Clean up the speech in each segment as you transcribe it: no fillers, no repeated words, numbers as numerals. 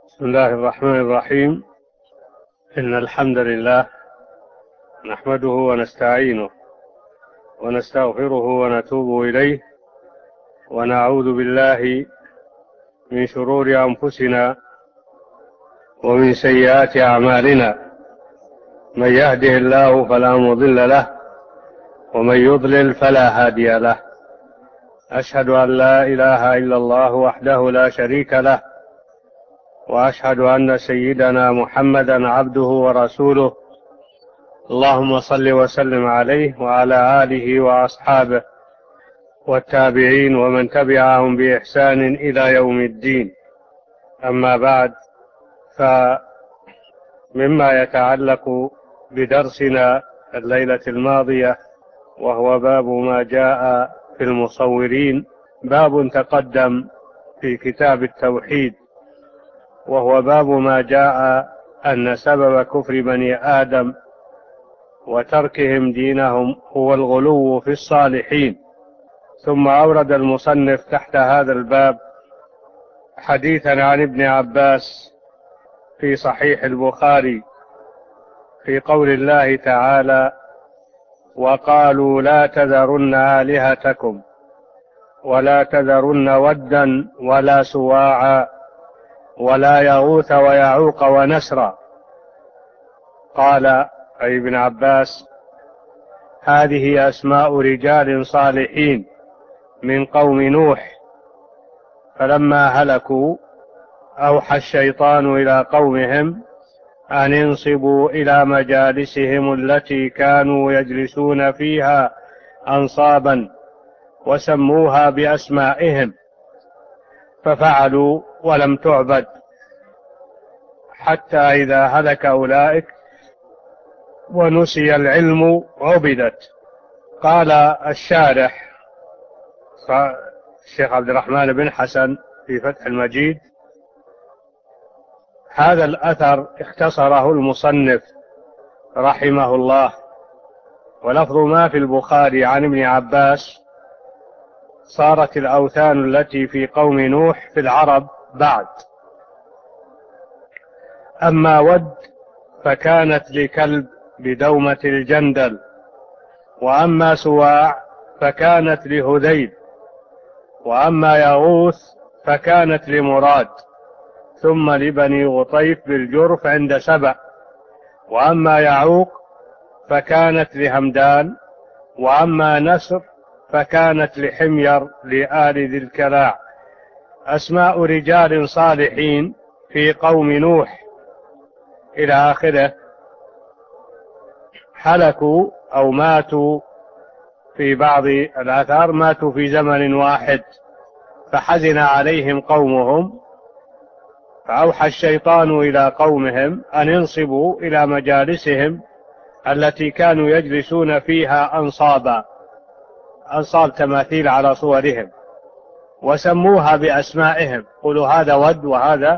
بسم الله الرحمن الرحيم. إن الحمد لله نحمده ونستعينه ونستغفره ونتوب إليه، ونعوذ بالله من شرور أنفسنا ومن سيئات أعمالنا. من يهده الله فلا مضل له، ومن يضلل فلا هادي له. أشهد أن لا إله إلا الله وحده لا شريك له، وأشهد أن سيدنا محمدا عبده ورسوله. اللهم صل وسلم عليه وعلى آله وأصحابه والتابعين ومن تبعهم بإحسان إلى يوم الدين. أما بعد، فمما يتعلق بدرسنا الليلة الماضية، وهو باب ما جاء في المصورين، باب تقدم في كتاب التوحيد، وهو باب ما جاء أن سبب كفر بني آدم وتركهم دينهم هو الغلو في الصالحين. ثم أورد المصنف تحت هذا الباب حديثا عن ابن عباس في صحيح البخاري في قول الله تعالى: وقالوا لا تذرن آلهتكم ولا تذرن ودا ولا سواعا ولا يغوث ويعوق ونسرا. قال أي ابن عباس: هذه أسماء رجال صالحين من قوم نوح، فلما هلكوا أوحى الشيطان إلى قومهم أن انصبوا إلى مجالسهم التي كانوا يجلسون فيها أنصابا، وسموها بأسمائهم، ففعلوا ولم تعبد، حتى إذا هلك أولئك ونسي العلم عبدت. قال الشارح الشيخ عبد الرحمن بن حسن في فتح المجيد: هذا الأثر اختصره المصنف رحمه الله، ولفظ ما في البخاري عن ابن عباس: صارت الأوثان التي في قوم نوح في العرب بعد. أما ود فكانت لكلب بدومة الجندل، وأما سواع فكانت لهذيل، وأما يغوث فكانت لمراد، ثم لبني غطيف بالجرف عند سبأ، وأما يعوق فكانت لهمدان، وأما نسر فكانت لحمير لآل ذي الكلاع. أسماء رجال صالحين في قوم نوح إلى آخره، هلكوا أو ماتوا في بعض الآثار، ماتوا في زمن واحد، فحزن عليهم قومهم، فأوحى الشيطان إلى قومهم أن ينصبوا إلى مجالسهم التي كانوا يجلسون فيها أنصابا، أنصاب تماثيل على صورهم، وسموها بأسمائهم، قولوا هذا ود، وهذا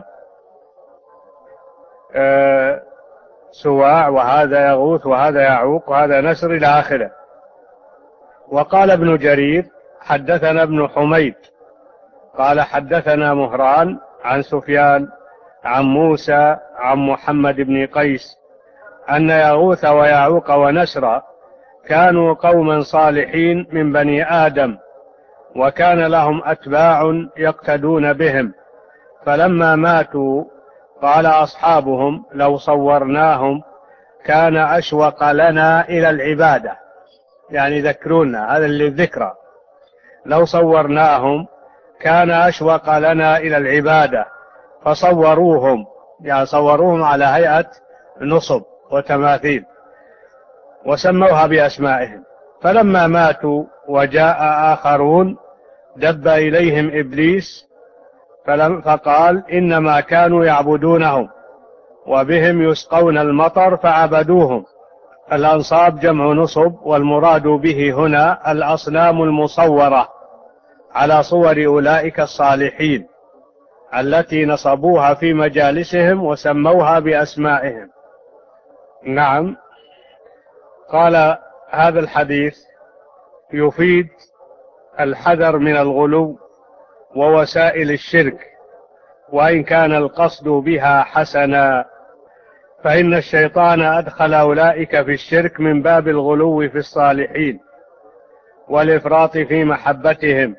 سواع، وهذا يغوث، وهذا يعوق، وهذا نسر إلى آخره. وقال ابن جرير: حدثنا ابن حميد قال حدثنا مهران عن سفيان عن موسى عن محمد بن قيس أن يغوث ويعوق ونسر كانوا قوما صالحين من بني آدم، وكان لهم أتباع يقتدون بهم، فلما ماتوا قال أصحابهم: لو صورناهم كان أشوق لنا إلى العبادة، يعني ذكرونا، هذا اللي ذكرى، لو صورناهم كان أشوق لنا إلى العبادة، فصوروهم، يعني صوروهم على هيئة نصب وتماثيل، وسموها بأسمائهم. فلما ماتوا وجاء آخرون دب إليهم إبليس فقال: إنما كانوا يعبدونهم وبهم يسقون المطر فعبدوهم. الأنصاب جمع نصب، والمراد به هنا الأصنام المصورة على صور أولئك الصالحين التي نصبوها في مجالسهم وسموها بأسمائهم. نعم. قال: هذا الحديث يفيد الحذر من الغلو ووسائل الشرك، وإن كان القصد بها حسنا، فإن الشيطان أدخل أولئك في الشرك من باب الغلو في الصالحين والإفراط في محبتهم،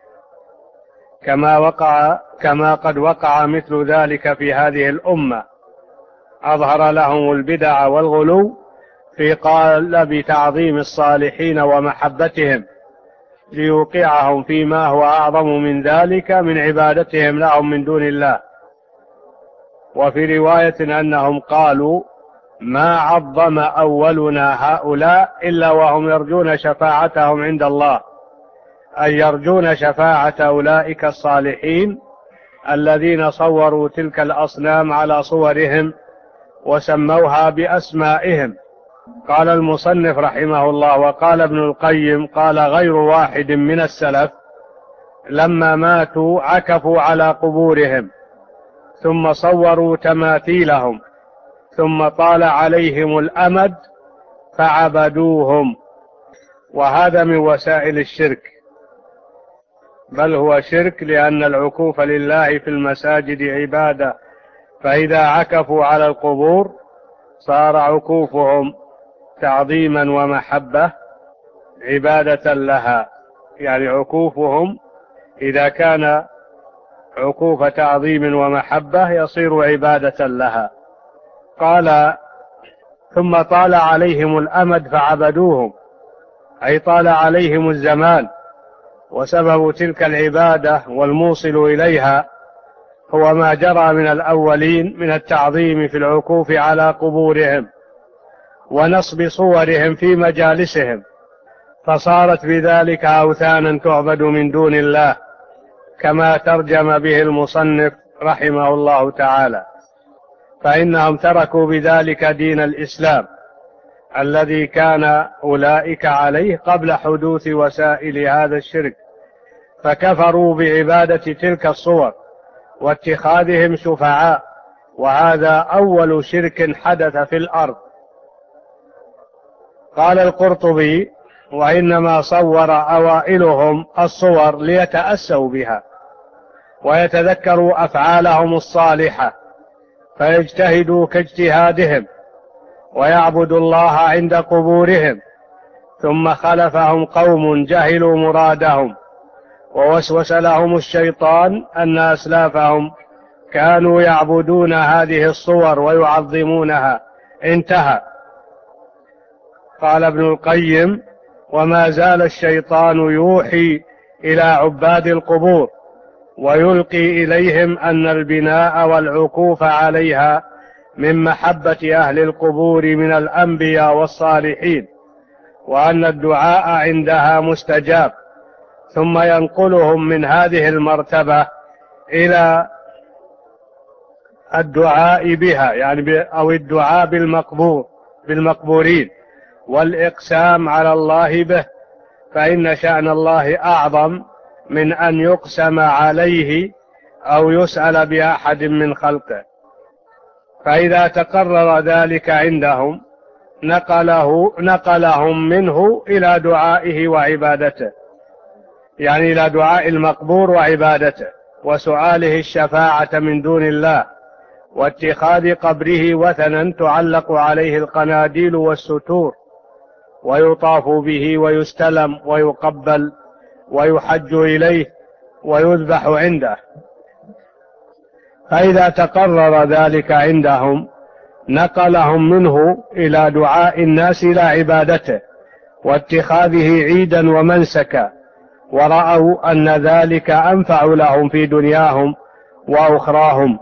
كما قد وقع مثل ذلك في هذه الأمة. أظهر لهم البدع والغلو في قالب تعظيم الصالحين ومحبتهم، ليوقعهم فيما هو أعظم من ذلك من عبادتهم لهم من دون الله. وفي رواية أنهم قالوا: ما عظم أولنا هؤلاء إلا وهم يرجون شفاعتهم عند الله، أي يرجون شفاعة أولئك الصالحين الذين صوروا تلك الأصنام على صورهم وسموها بأسمائهم. قال المصنف رحمه الله: وقال ابن القيم: قال غير واحد من السلف لما ماتوا عكفوا على قبورهم ثم صوروا تماثيلهم ثم طال عليهم الأمد فعبدوهم. وهذا من وسائل الشرك، بل هو شرك، لأن العكوف لله في المساجد عبادة، فإذا عكفوا على القبور صار عكوفهم تعظيما ومحبة عبادة لها. يعني عكوفهم إذا كان عكوف تعظيم ومحبة يصير عبادة لها. قال: ثم طال عليهم الأمد فعبدوهم، أي طال عليهم الزمان، وسبب تلك العبادة والموصل إليها هو ما جرى من الأولين من التعظيم في العكوف على قبورهم ونصب صورهم في مجالسهم، فصارت بذلك أوثانا تعبد من دون الله، كما ترجم به المصنف رحمه الله تعالى. فإنهم تركوا بذلك دين الإسلام الذي كان أولئك عليه قبل حدوث وسائل هذا الشرك، فكفروا بعبادة تلك الصور واتخاذهم شفعاء، وهذا أول شرك حدث في الأرض. قال القرطبي: وإنما صور أوائلهم الصور ليتأسوا بها ويتذكروا أفعالهم الصالحة فيجتهدوا كاجتهادهم ويعبدوا الله عند قبورهم، ثم خلفهم قوم جهلوا مرادهم ووسوس لهم الشيطان أن أسلافهم كانوا يعبدون هذه الصور ويعظمونها. انتهى. قال ابن القيم: وما زال الشيطان يوحي إلى عباد القبور ويلقي إليهم أن البناء والعكوف عليها من محبة أهل القبور من الأنبياء والصالحين، وأن الدعاء عندها مستجاب، ثم ينقلهم من هذه المرتبة إلى الدعاء بها، يعني أو الدعاء بالمقبورين والإقسام على الله به، فإن شأن الله أعظم من أن يقسم عليه أو يسأل بأحد من خلقه. فإذا تقرر ذلك عندهم نقلهم منه إلى دعائه وعبادته، يعني إلى دعاء المقبور وعبادته وسؤاله الشفاعة من دون الله، واتخاذ قبره وثنا تعلق عليه القناديل والستور ويطاف به ويستلم ويقبل ويحج إليه ويذبح عنده. فإذا تقرر ذلك عندهم نقلهم منه إلى دعاء الناس إلى عبادته واتخاذه عيدا ومنسكا، ورأوا أن ذلك أنفع لهم في دنياهم وأخراهم.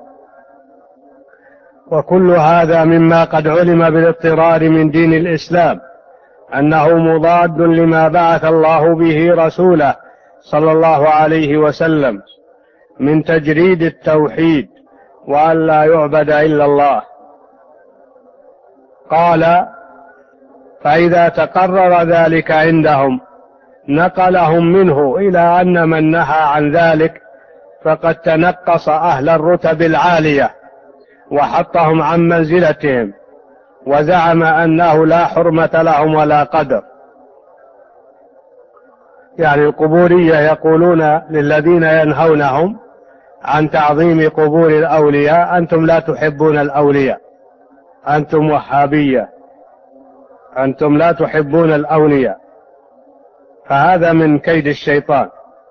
وكل هذا مما قد علم بالاضطرار من دين الإسلام أنه مضاد لما بعث الله به رسوله صلى الله عليه وسلم من تجريد التوحيد وأن لا يعبد إلا الله. قال: فإذا تقرر ذلك عندهم نقلهم منه إلى أن من نهى عن ذلك فقد تنقص أهل الرتب العالية وحطهم عن منزلتهم، وزعم أنه لا حرمة لهم ولا قدر. يعني القبورية يقولون للذين ينهونهم: عن تعظيم قبور الأولياء أنتم لا تحبون الأولياء، أنتم وهابية، أنتم لا تحبون الأولياء. فهذا من كيد الشيطان،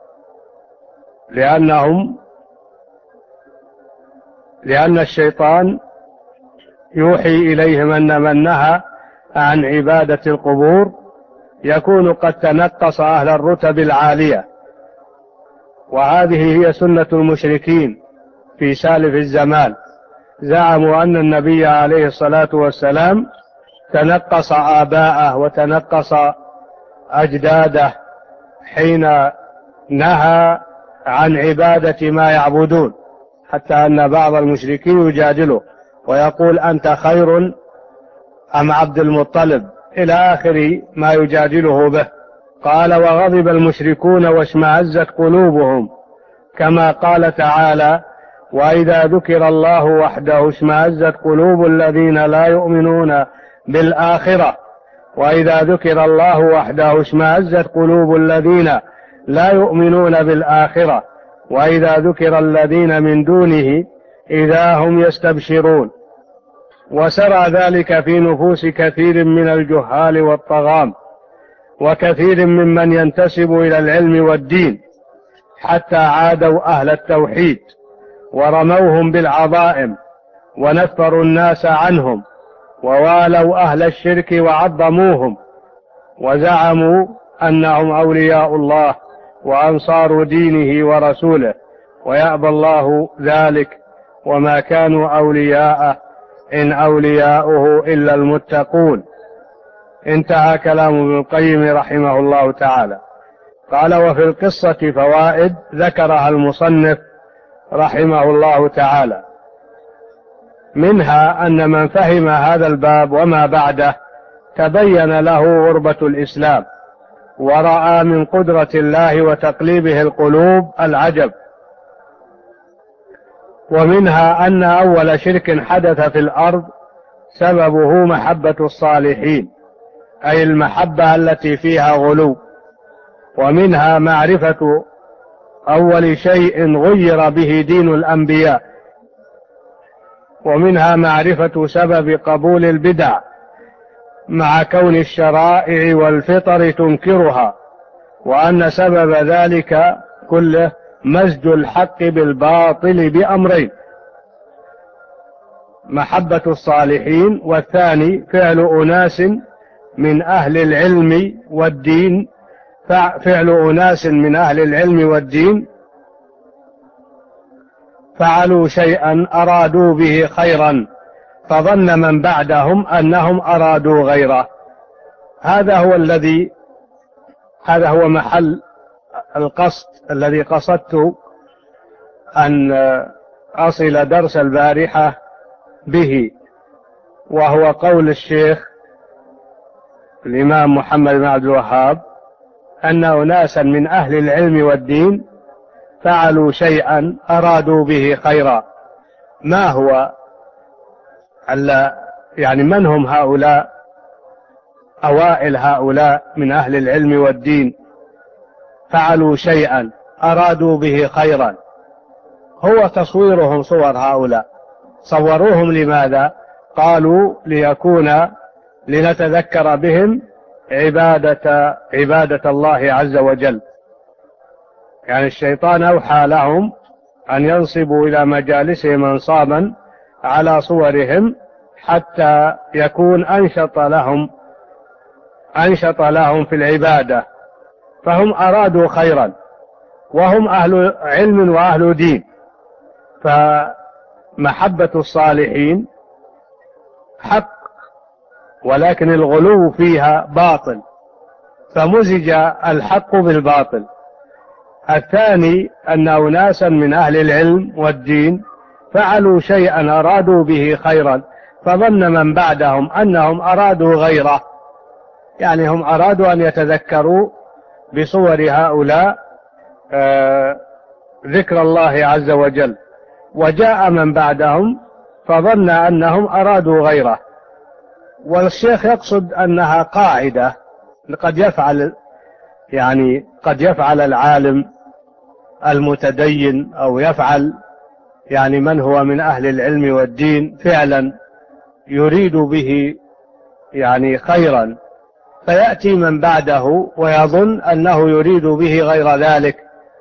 لأن الشيطان يوحي إليهم أن من نهى عن عبادة القبور يكون قد تنقص أهل الرتب العالية، وهذه هي سنة المشركين في سالف الزمان. زعموا أن النبي عليه الصلاة والسلام تنقص آباءه وتنقص أجداده حين نهى عن عبادة ما يعبدون، حتى أن بعض المشركين يجادله ويقول أنت خير أم عبد المطلب، إلى آخر ما يجادله به. قال وغضب المشركون واشمأزت قلوبهم، كما قال تعالى وإذا ذكر الله وحده اشمأزت قلوب الذين لا يؤمنون بالآخرة، وإذا ذكر الله وحده اشمأزت قلوب الذين لا يؤمنون بالآخرة، وإذا ذكر الذين من دونه إذا هم يستبشرون. وسرى ذلك في نفوس كثير من الجهال والطغام وكثير ممن ينتسب إلى العلم والدين، حتى عادوا أهل التوحيد ورموهم بالعظائم ونفروا الناس عنهم، ووالوا أهل الشرك وعظموهم، وزعموا أنهم أولياء الله وأنصار دينه ورسوله، ويأبى الله ذلك وما كانوا أولياءه إن أولياؤه إلا المتقون. انتهى كلام ابن القيم رحمه الله تعالى. قال وفي القصة فوائد ذكرها المصنف رحمه الله تعالى، منها أن من فهم هذا الباب وما بعده تبين له غربة الإسلام، ورأى من قدرة الله وتقليبه القلوب العجب. ومنها أن أول شرك حدث في الأرض سببه محبة الصالحين، أي المحبة التي فيها غلو. ومنها معرفة أول شيء غير به دين الأنبياء. ومنها معرفة سبب قبول البدع مع كون الشرائع والفطر تنكرها، وأن سبب ذلك كله مزج الحق بالباطل بأمرين: محبة الصالحين، والثاني فعل أناس من أهل العلم والدين فعلوا شيئا أرادوا به خيرا فظن من بعدهم أنهم أرادوا غيره. هذا هو محل القصد الذي قصدت أن أصل درس البارحة به، وهو قول الشيخ الإمام محمد بن عبد الوهاب أن أناسا من أهل العلم والدين فعلوا شيئا أرادوا به خيرا. ما هو يعني من هم هؤلاء؟ أوائل هؤلاء من أهل العلم والدين فعلوا شيئا أرادوا به خيرا، هو تصويرهم صور هؤلاء. صوروهم لماذا؟ قالوا لنتذكر بهم عبادة الله عز وجل. يعني الشيطان أوحى لهم أن ينصبوا إلى مجالسهم أنصابا على صورهم حتى يكون أنشط لهم في العبادة، فهم أرادوا خيرا وهم أهل علم وأهل دين. فمحبة الصالحين حق، ولكن الغلو فيها باطل، فمزج الحق بالباطل. الثاني أن أناسا من أهل العلم والدين فعلوا شيئا أرادوا به خيرا فظن من بعدهم أنهم أرادوا غيره، يعني هم أرادوا أن يتذكروا بصور هؤلاء ذكر الله عز وجل، وجاء من بعدهم فظن أنهم أرادوا غيره. والشيخ يقصد أنها قاعدة قد يفعل العالم المتدين أو يفعل يعني من هو من أهل العلم والدين فعلا يريد به يعني خيرا، فيأتي من بعده ويظن أنه يريد به غير ذلك،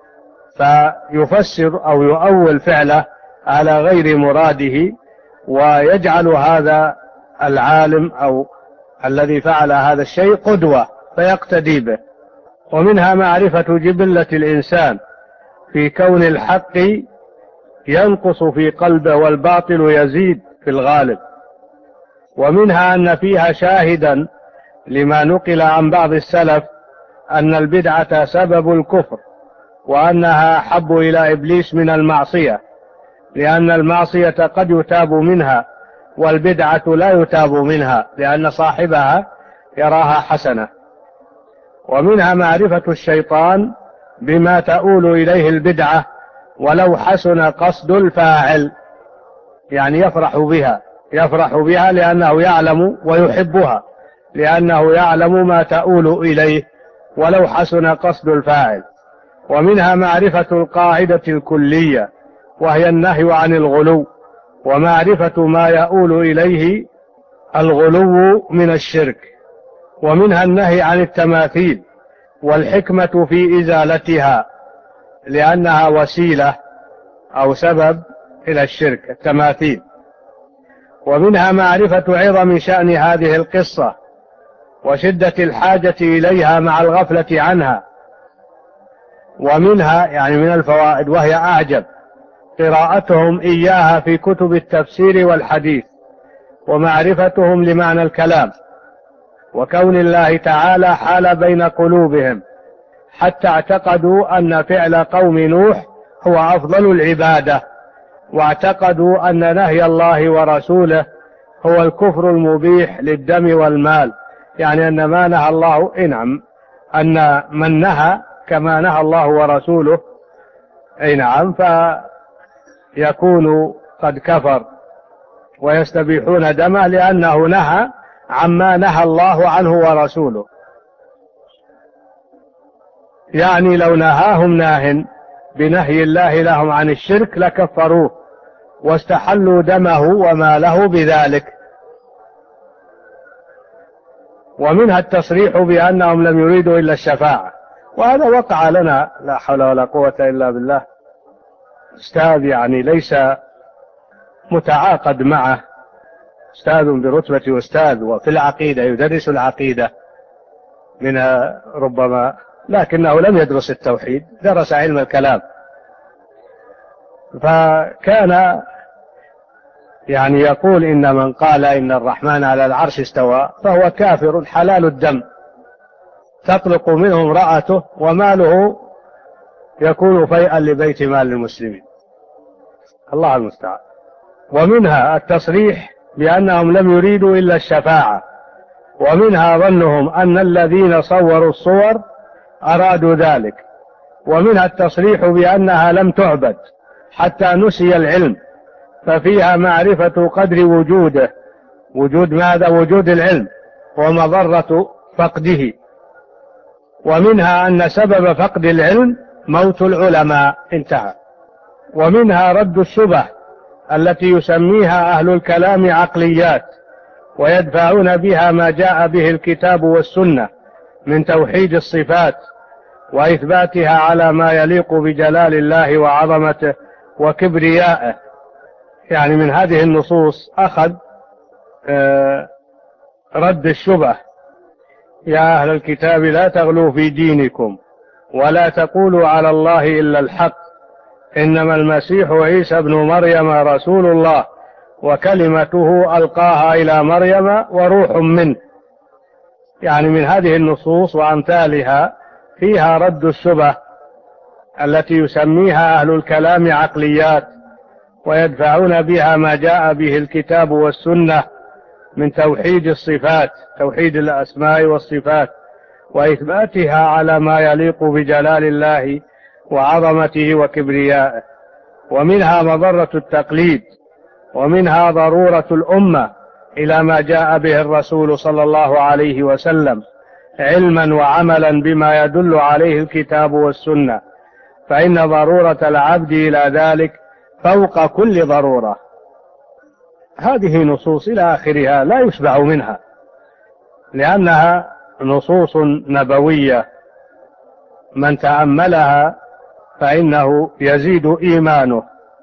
فيفسر أو يؤول فعله على غير مراده، ويجعل هذا العالم أو الذي فعل هذا الشيء قدوة فيقتدي به. ومنها معرفة جبلة الإنسان في كون الحق ينقص في قلبه والباطل يزيد في الغالب. ومنها أن فيها شاهدا لما نقل عن بعض السلف أن البدعة سبب الكفر، وأنها أحب إلى إبليس من المعصية، لأن المعصية قد يتاب منها والبدعة لا يتاب منها لأن صاحبها يراها حسنة. ومنها معرفة الشيطان بما تؤول إليه البدعة ولو حسن قصد الفاعل، يعني يفرح بها لأنه يعلم ويحبها، لأنه يعلم ما تؤول إليه ولو حسن قصد الفاعل. ومنها معرفة القاعدة الكلية وهي النهي عن الغلو، ومعرفة ما يؤول إليه الغلو من الشرك. ومنها النهي عن التماثيل والحكمة في إزالتها لأنها وسيلة أو سبب إلى الشرك التماثيل. ومنها معرفة عظم شأن هذه القصة وشدة الحاجة إليها مع الغفلة عنها. ومنها يعني من الفوائد وهي أعجب قراءتهم إياها في كتب التفسير والحديث، ومعرفتهم لمعنى الكلام، وكون الله تعالى حال بين قلوبهم حتى اعتقدوا أن فعل قوم نوح هو أفضل العبادة، واعتقدوا أن نهي الله ورسوله هو الكفر المبيح للدم والمال، يعني أن ما نهى الله نعم، أن من نهى كما نهى الله ورسوله نعم فيكون قد كفر ويستبيحون دمه لأنه نهى عما نهى الله عنه ورسوله. يعني لو نهاهم ناه بنهي الله لهم عن الشرك لكفروه واستحلوا دمه وماله بذلك. ومنها التصريح بأنهم لم يريدوا إلا الشفاعة، وهذا وقع لنا لا حول ولا قوة إلا بالله أستاذ يعني ليس متعاقد معه، أستاذ برتبة أستاذ وفي العقيدة يدرس العقيدة منها ربما، لكنه لم يدرس التوحيد، درس علم الكلام، فكان يعني يقول إن من قال إن الرحمن على العرش استوى فهو كافر حلال الدم، تطلق منه امرأته وماله يكون فيئا لبيت مال المسلمين، الله المستعان. ومنها التصريح بأنهم لم يريدوا إلا الشفاعة، ومنها ظنهم أن الذين صوروا الصور أرادوا ذلك. ومنها التصريح بأنها لم تعبد حتى نسي العلم، ففيها معرفة قدر وجوده، وجود ماذا؟ وجود العلم ومضرة فقده. ومنها أن سبب فقد العلم موت العلماء، انتهى. ومنها رد الشبه التي يسميها أهل الكلام عقليات، ويدفعون بها ما جاء به الكتاب والسنة من توحيد الصفات وإثباتها على ما يليق بجلال الله وعظمته وكبريائه. يعني من هذه النصوص أخذ رد الشبه: يا أهل الكتاب لا تغلوا في دينكم ولا تقولوا على الله إلا الحق، إنما المسيح عيسى ابن مريم رسول الله وكلمته ألقاها إلى مريم وروح منه. يعني من هذه النصوص وأمثالها فيها رد الشبه التي يسميها أهل الكلام عقليات، ويدفعون بها ما جاء به الكتاب والسنة من توحيد الصفات، توحيد الأسماء والصفات، وإثباتها على ما يليق بجلال الله وعظمته وكبريائه. ومنها مضرة التقليد، ومنها ضرورة الأمة إلى ما جاء به الرسول صلى الله عليه وسلم علما وعملا بما يدل عليه الكتاب والسنة، فإن ضرورة العبد إلى ذلك فوق كل ضرورة. هذه نصوص إلى آخرها لا يشبع منها، لأنها نصوص نبوية من تأملها فإنه يزيد إيمانه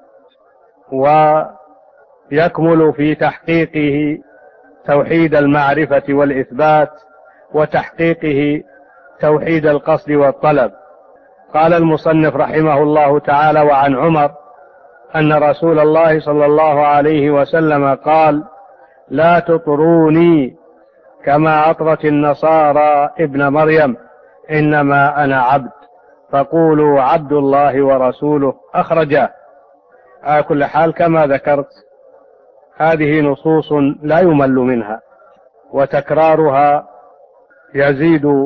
ويكمل في تحقيقه توحيد المعرفة والإثبات، وتحقيقه توحيد القصد والطلب. قال المصنف رحمه الله تعالى: وعن عمر أن رسول الله صلى الله عليه وسلم قال: لا تطروني كما أطرت النصارى ابن مريم، إنما أنا عبد، فقولوا عبد الله ورسوله. أخرجاه. على كل حال كما ذكرت هذه نصوص لا يمل منها، وتكرارها يزيد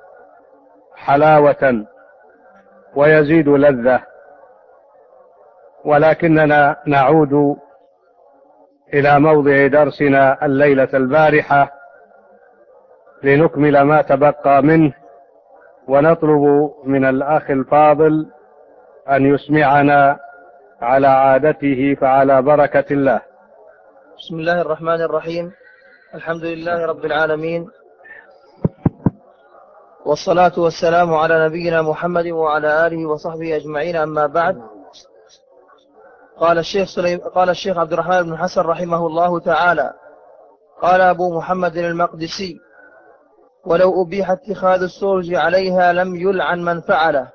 حلاوة ويزيد لذة. ولكننا نعود إلى موضع درسنا الليلة البارحة لنكمل ما تبقى منه، ونطلب من الأخ الفاضل أن يسمعنا على عادته، فعلى بركة الله. بسم الله الرحمن الرحيم. الحمد لله رب العالمين، والصلاة والسلام على نبينا محمد وعلى آله وصحبه أجمعين، أما بعد. قال الشيخ عبد الرحمن بن حسن رحمه الله تعالى: قال أبو محمد المقدسي: ولو أبيح اتخاذ السرج عليها لم يلعن من فعله.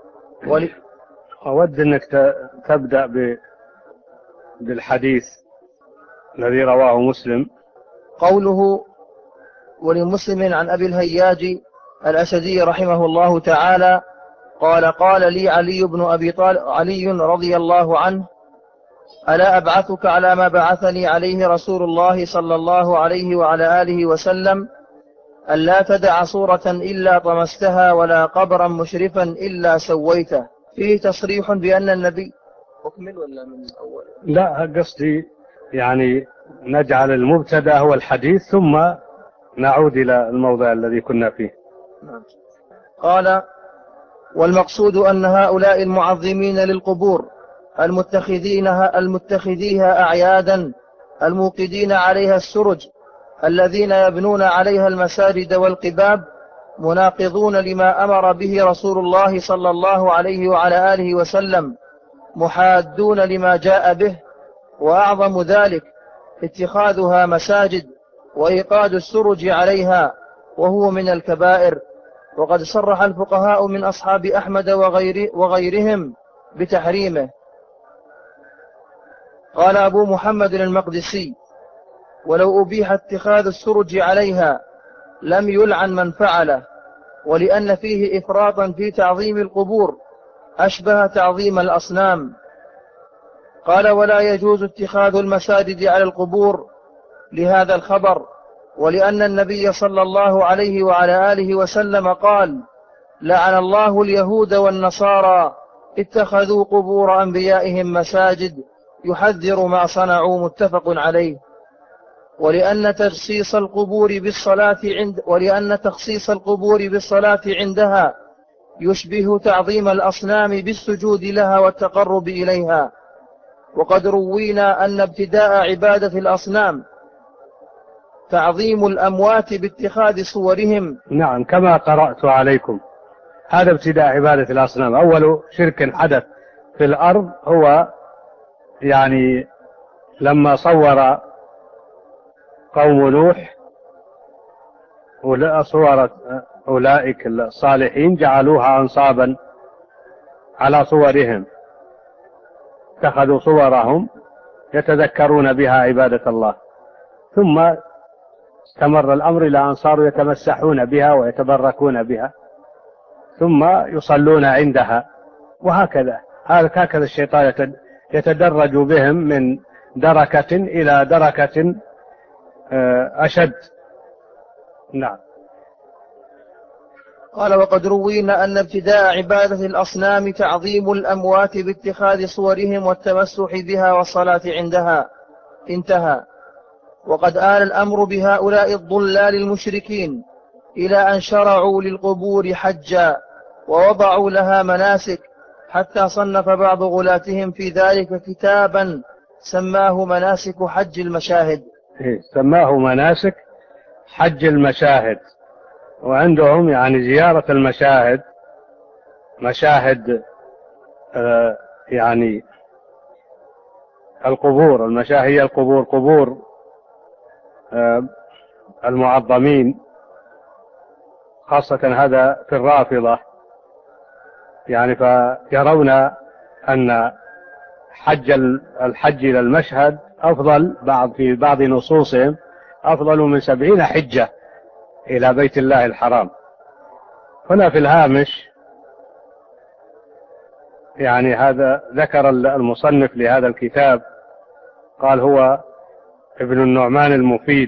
أود أنك تبدأ بالحديث الذي رواه مسلم. قوله: ولمسلم عن أبي الهياج الأسدي رحمه الله تعالى قال: قال لي علي بن أبي طالب علي رضي الله عنه: ألا أبعثك على ما بعثني عليه رسول الله صلى الله عليه وعلى آله وسلم، ألا تدع صورة إلا طمستها ولا قبرا مشرفا إلا سويته. فيه تصريح بأن النبي. أكمل ولا من أول؟ لا، قصدي يعني نجعل المبتدأ هو الحديث ثم نعود إلى الموضع الذي كنا فيه. قال: والمقصود أن هؤلاء المعظمين للقبور المتخذيها أعيادا، الموقدين عليها السرج، الذين يبنون عليها المساجد والقباب، مناقضون لما أمر به رسول الله صلى الله عليه وعلى آله وسلم، محادون لما جاء به. وأعظم ذلك اتخاذها مساجد وإيقاد السرج عليها، وهو من الكبائر. وقد صرح الفقهاء من أصحاب أحمد وغيرهم بتحريمه. قال أبو محمد المقدسي: ولو أبيح اتخاذ السرج عليها لم يلعن من فعله، ولأن فيه إفراطا في تعظيم القبور أشبه تعظيم الأصنام. قال: ولا يجوز اتخاذ المساجد على القبور لهذا الخبر، ولأن النبي صلى الله عليه وعلى آله وسلم قال: لعن الله اليهود والنصارى اتخذوا قبور أنبيائهم مساجد، يحذر ما صنعوا. متفق عليه. ولأن تخصيص القبور بالصلاة عندها يشبه تعظيم الأصنام بالسجود لها والتقرب إليها. وقد روينا أن ابتداء عبادة الأصنام تعظيم الأموات باتخاذ صورهم. نعم، كما قرأت عليكم، هذا ابتداء عبادة الأصنام. أول شرك حدث في الأرض هو يعني لما صور قوم نوح صور أولئك الصالحين، جعلوها أنصابا على صورهم، اتخذوا صورهم يتذكرون بها عبادة الله. ثم استمر الأمر إلى أن صاروا يتمسحون بها ويتبركون بها، ثم يصلون عندها، وهكذا. هكذا الشيطان يتدرج بهم من دركة إلى دركة أشد. نعم. قال: وقد روينا أن ابتداء عبادة الأصنام تعظيم الأموات باتخاذ صورهم والتمسح بها والصلاة عندها. انتهى. وقد آل الأمر بهؤلاء الضلال المشركين إلى أن شرعوا للقبور حجا ووضعوا لها مناسك، حتى صنف بعض غلاتهم في ذلك كتابا سماه مناسك حج المشاهد. سماه مناسك حج المشاهد. وعندهم يعني زيارة المشاهد، مشاهد يعني القبور، المشاهد هي القبور، قبور المعظمين، خاصة هذا في الرافضة، يعني فيرون أن الحج إلى المشهد أفضل، في بعض نصوصهم أفضل من 70 حجة إلى بيت الله الحرام. هنا في الهامش يعني هذا ذكر المصنف لهذا الكتاب، قال هو ابن النعمان المفيد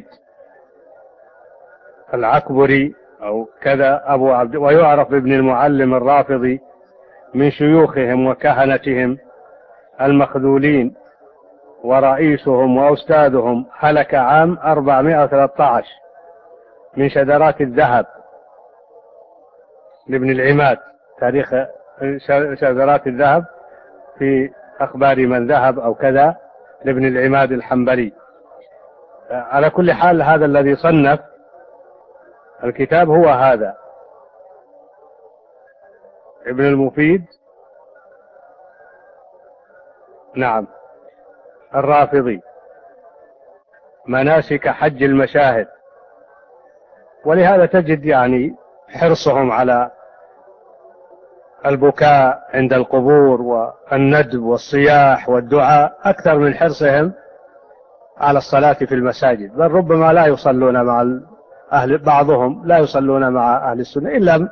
العكبري أو كذا أبو عبد، ويعرف بابن المعلم الرافضي من شيوخهم وكهنتهم المخذولين، ورئيسهم وأستاذهم هلك عام 413 من شذرات الذهب لابن العماد، تاريخ شذرات الذهب في أخبار من ذهب أو كذا لابن العماد الحنبلي. على كل حال هذا الذي صنف الكتاب هو هذا ابن المفيد، نعم، الرافضي، مناسك حج المشاهد. ولهذا تجد يعني حرصهم على البكاء عند القبور والندب والصياح والدعاء أكثر من حرصهم على الصلاة في المساجد، بل ربما لا يصلون مع أهل، بعضهم لا يصلون مع أهل السنة إلا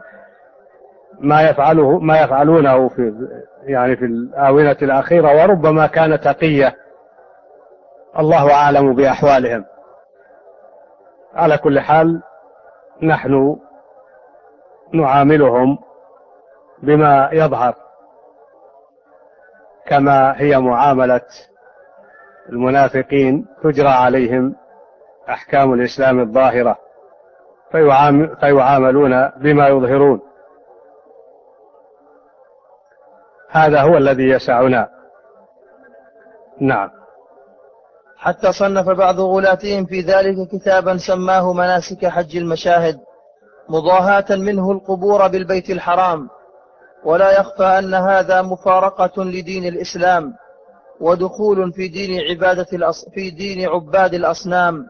ما يفعلونه في الآونة الأخيرة، وربما كان تقية، الله أعلم بأحوالهم. على كل حال نحن نعاملهم بما يظهر، كما هي معاملة المنافقين، تجرى عليهم أحكام الإسلام الظاهرة، فيعاملون بما يظهرون. هذا هو الذي يسعنا. نعم. حتى صنف بعض غلاتهم في ذلك كتابا سماه مناسك حج المشاهد، مضاهاة منه القبور بالبيت الحرام. ولا يخفى أن هذا مفارقة لدين الإسلام، ودخول في دين عباد الأصنام.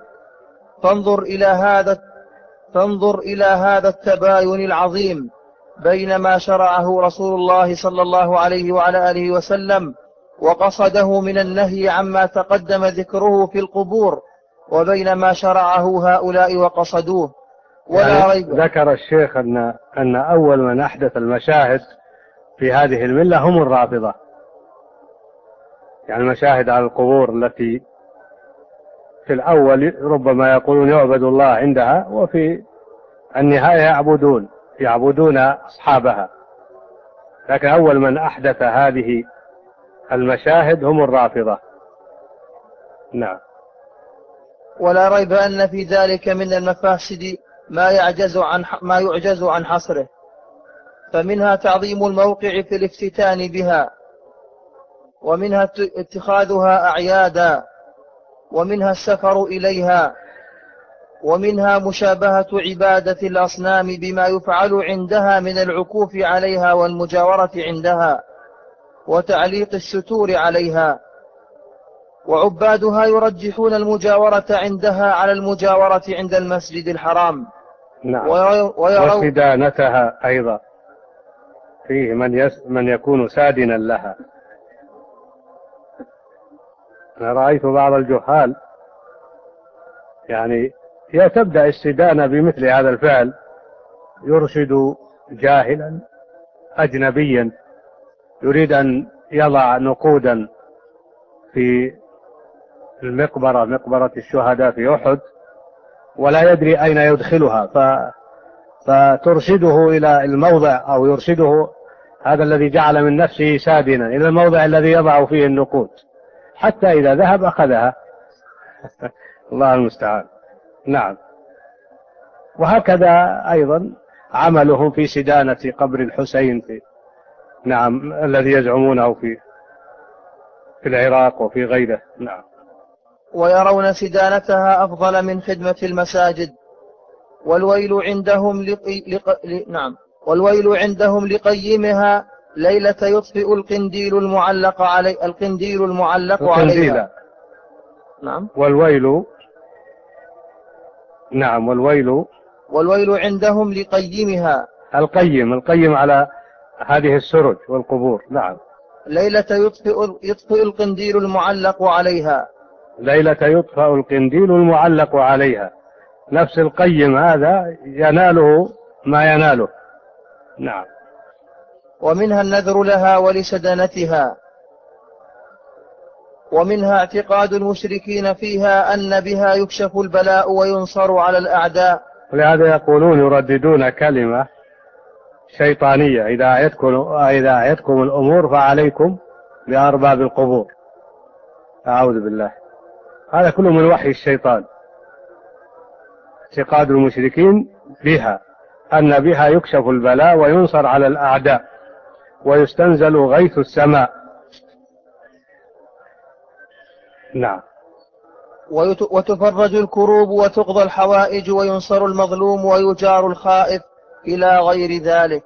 فانظر إلى هذا التباين العظيم بين ما شرعه رسول الله صلى الله عليه وعلى آله وسلم وقصده من النهي عما تقدم ذكره في القبور، وبين ما شرعه هؤلاء وقصدوه. ولا ريب. ذكر الشيخ أن أول من أحدث المشاهد في هذه الملة هم الرافضة، يعني المشاهد على القبور التي في الأول ربما يقولون يعبد الله عندها، وفي النهاية يعبدون أصحابها، لكن أول من أحدث هذه المشاهد هم الرافضة. نعم. ولا ريب أن في ذلك من المفاسد ما يعجز عن حصره، فمنها تعظيم الموقع في الافتتان بها، ومنها اتخاذها أعيادا، ومنها السفر إليها، ومنها مشابهة عبادة الأصنام بما يفعل عندها من العكوف عليها والمجاورة عندها وتعليق الستور عليها. وعبادها يرجحون المجاورة عندها على المجاورة عند المسجد الحرام. نعم. وسدانتها أيضا، فيه من يكون سادنا لها. أنا رأيت بعض الجهال يعني تبدأ السدانة بمثل هذا الفعل، يرشد جاهلا أجنبيا يريد أن يضع نقودا في مقبرة الشهداء في أحد، ولا يدري أين يدخلها، فترشده إلى الموضع، أو يرشده هذا الذي جعل من نفسه سادنا إلى الموضع الذي يضع فيه النقود، حتى إذا ذهب أخذها. الله المستعان. نعم. وهكذا أيضا عملهم في سدانة قبر الحسين نعم، الذي يزعمونه في العراق وفي غيره. نعم. ويرون سدانتها أفضل من خدمة المساجد. والويل عندهم نعم، والويل عندهم لقيمها ليلة يطفئ القنديل المعلق عليها. نعم. نعم. والويل عندهم لقيمها، القيم على هذه السرج والقبور. نعم. ليلة يطفئ القنديل المعلق عليها. ليلة يطفأ القنديل المعلق عليها. نفس القيم هذا يناله ما يناله. نعم. ومنها النذر لها ولسدنتها. ومنها اعتقاد المشركين فيها أن بها يكشف البلاء وينصر على الأعداء. ولهذا يقولون يرددون كلمة شيطانية: إذا أعيتكم الأمور فعليكم بأرباب القبور. أعوذ بالله. هذا كله من وحي الشيطان. اعتقاد المشركين بها أن بها يكشف البلاء وينصر على الأعداء ويستنزل غيث السماء. نعم. وتفرج الكروب وتقضى الحوائج وينصر المظلوم ويجار الخائف إلى غير ذلك.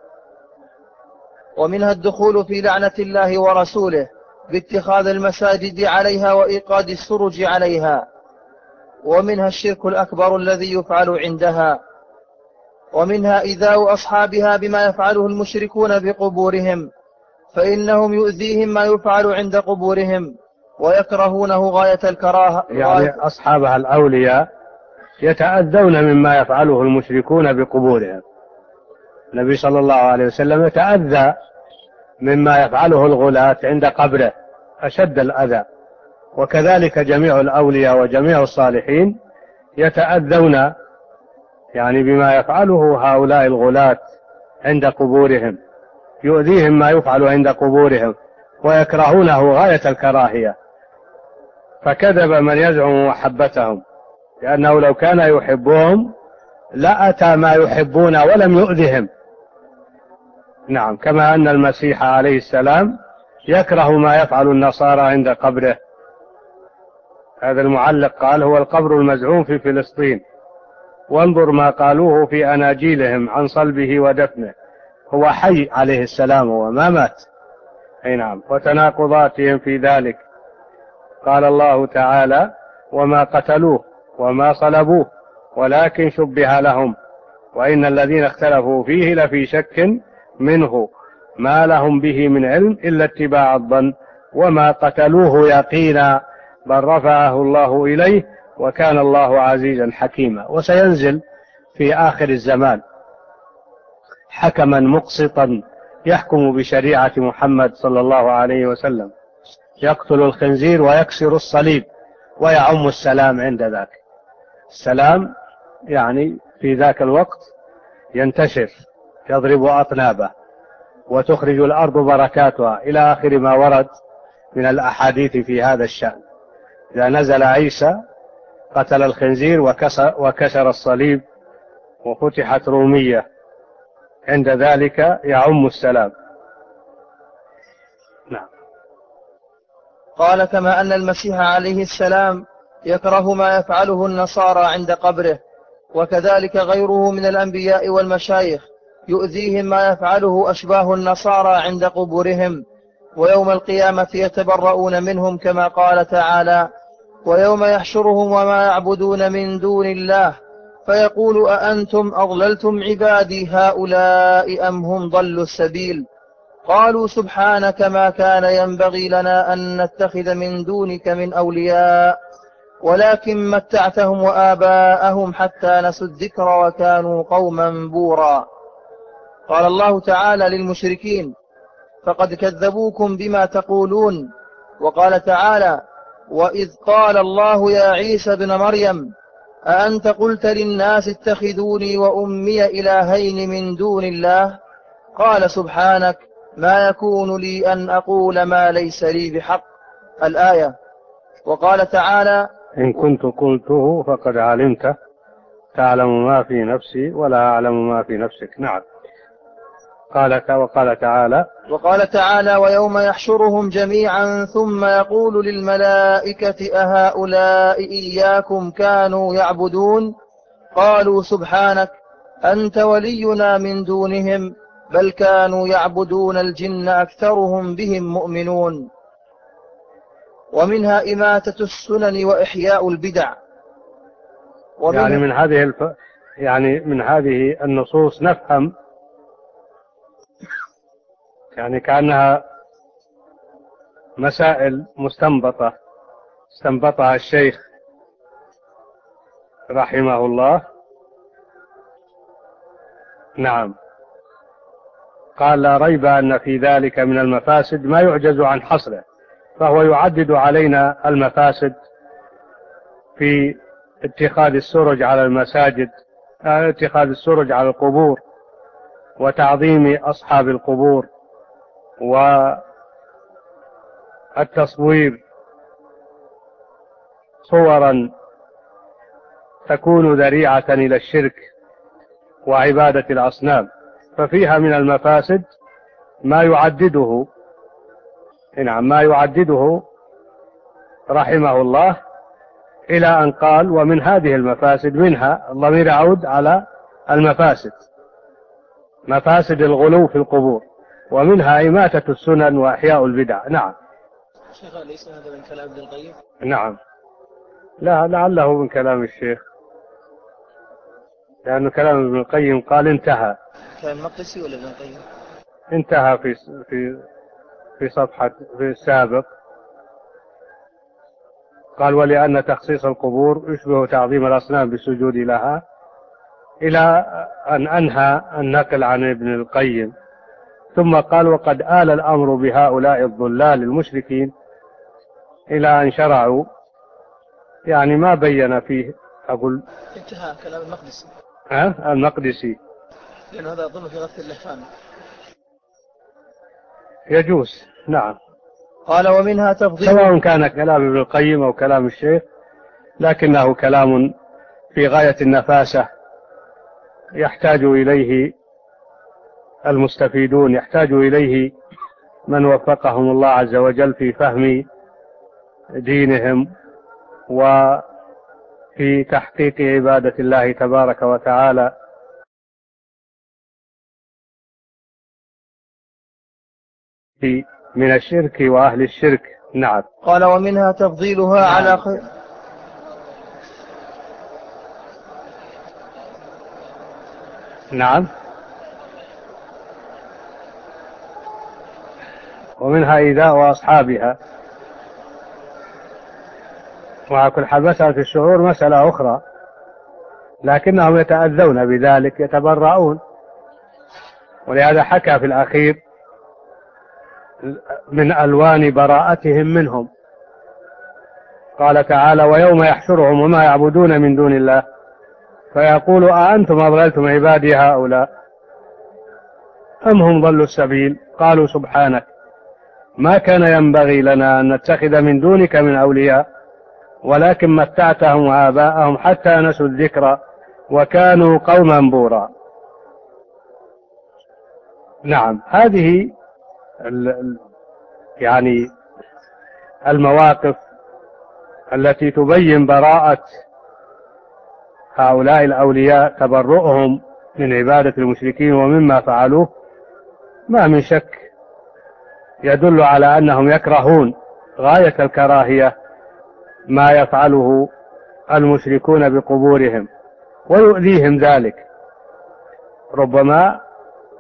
ومنها الدخول في لعنة الله ورسوله باتخاذ المساجد عليها وإيقاد السرج عليها. ومنها الشرك الأكبر الذي يفعل عندها. ومنها إيذاء أصحابها بما يفعله المشركون بقبورهم، فإنهم يؤذيهم ما يفعل عند قبورهم ويكرهونه غاية الكراهة. يعني أصحابها الأولياء يتأذون مما يفعله المشركون بقبورهم. النبي صلى الله عليه وسلم يتأذى مما يفعله الغلاة عند قبره أشد الأذى، وكذلك جميع الأولياء وجميع الصالحين يتأذون يعني بما يفعله هؤلاء الغلاة عند قبورهم، يؤذيهم ما يفعل عند قبورهم ويكرهونه غاية الكراهية. فكذب من يزعم محبتهم، لأنه لو كان يحبهم لأتى ما يحبون ولم يؤذهم. نعم. كما أن المسيح عليه السلام يكره ما يفعل النصارى عند قبره. هذا المعلق قال: هو القبر المزعوم في فلسطين، وانظر ما قالوه في أناجيلهم عن صلبه ودفنه، هو حي عليه السلام وما مات. أي نعم. وتناقضاتهم في ذلك. قال الله تعالى: وما قتلوه وما صلبوه ولكن شبه لهم وإن الذين اختلفوا فيه لفي شك منه ما لهم به من علم إلا اتباع الظن وما قتلوه يقينا بل رفعه الله إليه وكان الله عزيزا حكيما. وسينزل في آخر الزمان حكما مقسطا يحكم بشريعة محمد صلى الله عليه وسلم، يقتل الخنزير ويكسر الصليب ويعم السلام عند ذاك. السلام يعني في ذاك الوقت ينتشر، يضرب أطنابه وتخرج الأرض بركاتها إلى آخر ما ورد من الأحاديث في هذا الشأن. إذا نزل عيسى قتل الخنزير وكسر الصليب وفتحت رومية، عند ذلك يعم السلام. نعم. قال: كما أن المسيح عليه السلام يكره ما يفعله النصارى عند قبره، وكذلك غيره من الأنبياء والمشايخ يؤذيهم ما يفعله أشباه النصارى عند قبورهم، ويوم القيامة يتبرؤون منهم كما قال تعالى: ويوم يحشرهم وما يعبدون من دون الله فيقول أأنتم أضللتم عبادي هؤلاء أم هم ضلوا السبيل قالوا سبحانك ما كان ينبغي لنا أن نتخذ من دونك من أولياء ولكن متعتهم وآباءهم حتى نسوا الذكر وكانوا قوما بورا. قال الله تعالى للمشركين: فقد كذبوكم بما تقولون. وقال تعالى: وإذ قال الله يا عيسى ابن مريم أأنت قلت للناس اتخذوني وأمي إلهين من دون الله قال سبحانك ما يكون لي أن أقول ما ليس لي بحق. الآية. وقال تعالى: إن كنت قلته فقد علمت تعلم ما في نفسي ولا أعلم ما في نفسك. نعم. وقال تعالى ويوم يحشرهم جميعا ثم يقول للملائكة أهؤلاء إياكم كانوا يعبدون قالوا سبحانك أنت ولينا من دونهم بل كانوا يعبدون الجن أكثرهم بهم مؤمنون. ومنها إماتة السنن وإحياء البدع. يعني من هذه النصوص نفهم يعني كأنها مسائل مستنبطة استنبطها الشيخ رحمه الله. نعم. قال لا ريب أن في ذلك من المفاسد ما يعجز عن حصره، فهو يعدد علينا المفاسد في اتخاذ السرج على المساجد، اتخاذ السرج على القبور، وتعظيم أصحاب القبور، والتصوير صورا تكون ذريعة إلى الشرك وعبادة الأصنام، ففيها من المفاسد ما يعدده رحمه الله، إلى أن قال ومن هذه المفاسد، منها الضمير يعود على المفاسد، مفاسد الغلو في القبور، ومنها إماتة السنن وإحياء البدع. نعم. شيخ ليس هذا من كلام ابن القيم؟ نعم، لا، لعله من كلام الشيخ، لأن كلام ابن القيم قال انتهى. كلام المقدسي ولا ابن القيم؟ انتهى في صفحة في السابق، قال ولأن تخصيص القبور يشبه تعظيم الأصنام بالسجود لها، إلى أن أنهى النقل عن ابن القيم، ثم قال وقد آل الأمر بهؤلاء الضلال المشركين إلى أن شرعوا، يعني ما بين فيه. أقول انتهى كلام المقدسي. المقدسي، لأن هذا أظن في غث اللحفان. يجوز. نعم. قال ومنها تفضيل، سواء كان كلام ابن القيم أو كلام الشيخ، لكنه كلام في غاية النفاسة، يحتاج إليه المستفيدون، يحتاج إليه من وفقهم الله عز وجل في فهم دينهم وفي تحقيق عبادة الله تبارك وتعالى من الشرك وأهل الشرك. نعم. قال ومنها تفضيلها على خير. نعم. ومنها إيذاء أصحابها، وعلى كل حال مسألة الشعور مسألة أخرى، لكنهم يتأذون بذلك، يتبرؤون، ولهذا حكى في الأخير من ألوان براءتهم منهم، قال تعالى ويوم يحشرهم وما يعبدون من دون الله فيقول أأنتم أضللتم عبادي هؤلاء أم هم ضلوا السبيل قالوا سبحانك ما كان ينبغي لنا أن نتخذ من دونك من أولياء ولكن متعتهم وآباءهم حتى نسوا الذكر وكانوا قوما بورا. نعم. هذه يعني المواقف التي تبين براءة هؤلاء الأولياء، تبرؤهم من عبادة المشركين ومما فعلوه، ما من شك يدل على أنهم يكرهون غاية الكراهية ما يفعله المشركون بقبورهم، ويؤذيهم ذلك، ربما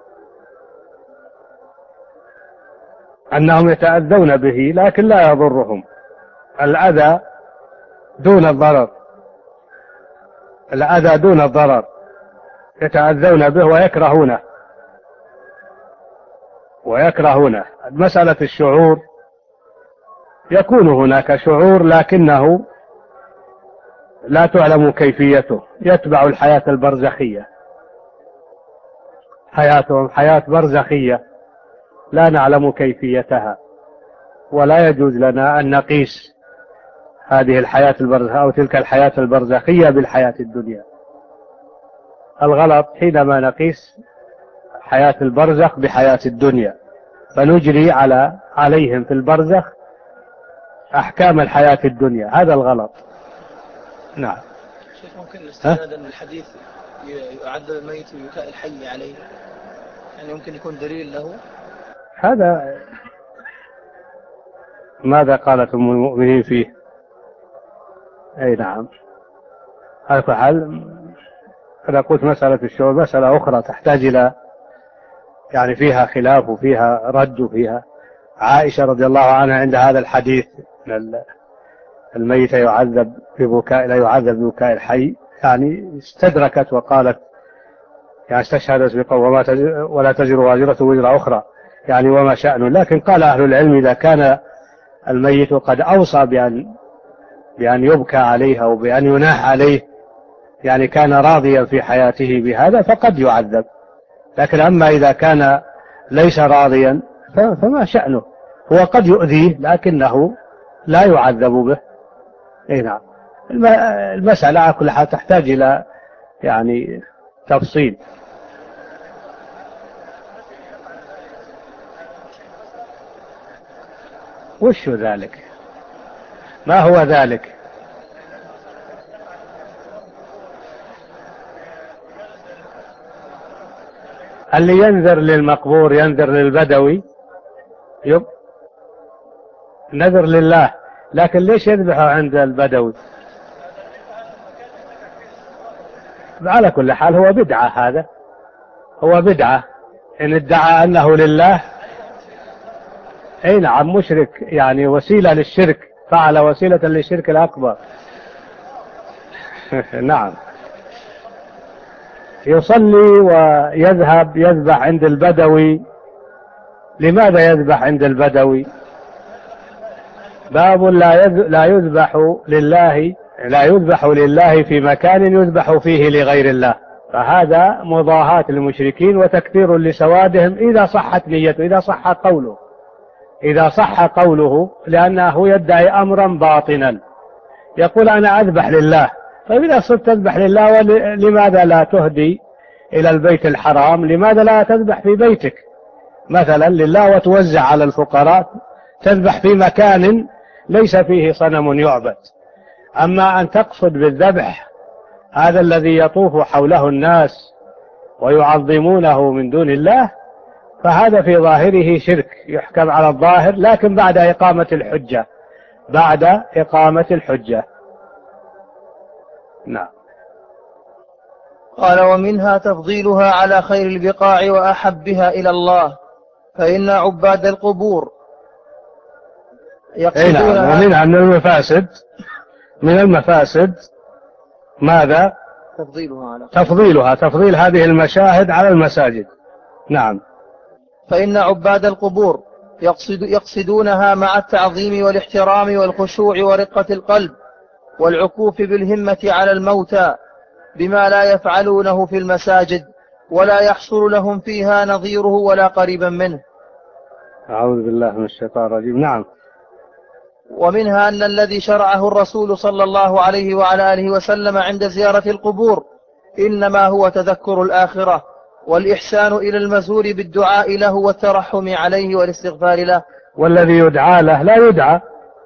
أنهم يتأذون به لكن لا يضرهم، الأذى دون الضرر، الأذى دون الضرر، يتأذون به ويكرهونه. مسألة الشعور، يكون هناك شعور لكنه لا تعلم كيفيته، يتبع الحياة البرزخية، حياتهم حياة برزخية لا نعلم كيفيتها، ولا يجوز لنا أن نقيس هذه الحياة البرزخية أو تلك الحياة البرزخية بالحياة الدنيا. الغلط حينما نقيس حياة البرزخ بحياة الدنيا، فنجري عليهم في البرزخ أحكام الحياة الدنيا. هذا الغلط. نعم. شيخ ممكن استشهادا من الحديث يعذب الميت ببكاء الحي عليه، يعني يمكن يكون دليل له؟ هذا ماذا قالت أم المؤمنين فيه؟ أي نعم. على كل حال أنا قلت مسألة الشهود مسألة أخرى تحتاج إلى يعني فيها خلاف وفيها رد وفيها. عائشة رضي الله عنها عند هذا الحديث الميت يعذب ببكاء لا يعذب ببكاء الحي، يعني استدركت وقالت يعني استشهدت بقول ولا تزر وازرة وزر أخرى، يعني وما شأنه. لكن قال أهل العلم إذا كان الميت قد أوصى بأن يبكى عليه أو بأن يناح عليه، يعني كان راضيا في حياته بهذا فقد يعذب. لكن أما إذا كان ليس راضيا فما شأنه، هو قد يؤذيه لكنه لا يعذب به. اي نعم. المسألة على كل حال تحتاج إلى يعني تفصيل. وش ذلك؟ ما هو ذلك؟ اللي ينذر للمقبور ينذر للبدوي نذر لله، لكن ليش يذبحه عند البدوي؟ على كل حال هو بدعة، هذا هو بدعة إن ادعى أنه لله. أي نعم مشرك، يعني وسيلة للشرك، فعل وسيلة للشرك الأكبر. نعم. يصلي ويذهب يذبح عند البدوي. لماذا يذبح عند البدوي؟ باب لا يذبح لله في مكان يذبح فيه لغير الله، فهذا مضاهاة للمشركين وتكثير لسوادهم إذا صحت نيته، إذا صح قوله، لأنه يدعي أمرا باطنا، يقول أنا أذبح لله. طيب إذا صرت تذبح لله لماذا لا تهدي إلى البيت الحرام؟ لماذا لا تذبح في بيتك مثلا لله وتوزع على الفقراء؟ تذبح في مكان ليس فيه صنم يعبد. أما أن تقصد بالذبح هذا الذي يطوف حوله الناس ويعظمونه من دون الله، فهذا في ظاهره شرك يحكم على الظاهر، لكن بعد إقامة الحجة. نعم. قال ومنها تفضيلها على خير البقاع وأحبها إلى الله، فإن عباد القبور يقصدونها. نعم. ومنها من المفاسد ماذا؟ تفضيل هذه المشاهد على المساجد. نعم. فإن عباد القبور يقصدونها مع التعظيم والاحترام والخشوع ورقة القلب والعكوف بالهمة على الموتى بما لا يفعلونه في المساجد ولا يحصل لهم فيها نظيره ولا قريبا منه. أعوذ بالله من الشيطان الرجيم. نعم. ومنها أن الذي شرعه الرسول صلى الله عليه وعلى آله وسلم عند زيارة القبور إنما هو تذكر الآخرة والإحسان إلى المزور بالدعاء له والترحم عليه والاستغفار له. والذي يدعى له لا يدعى.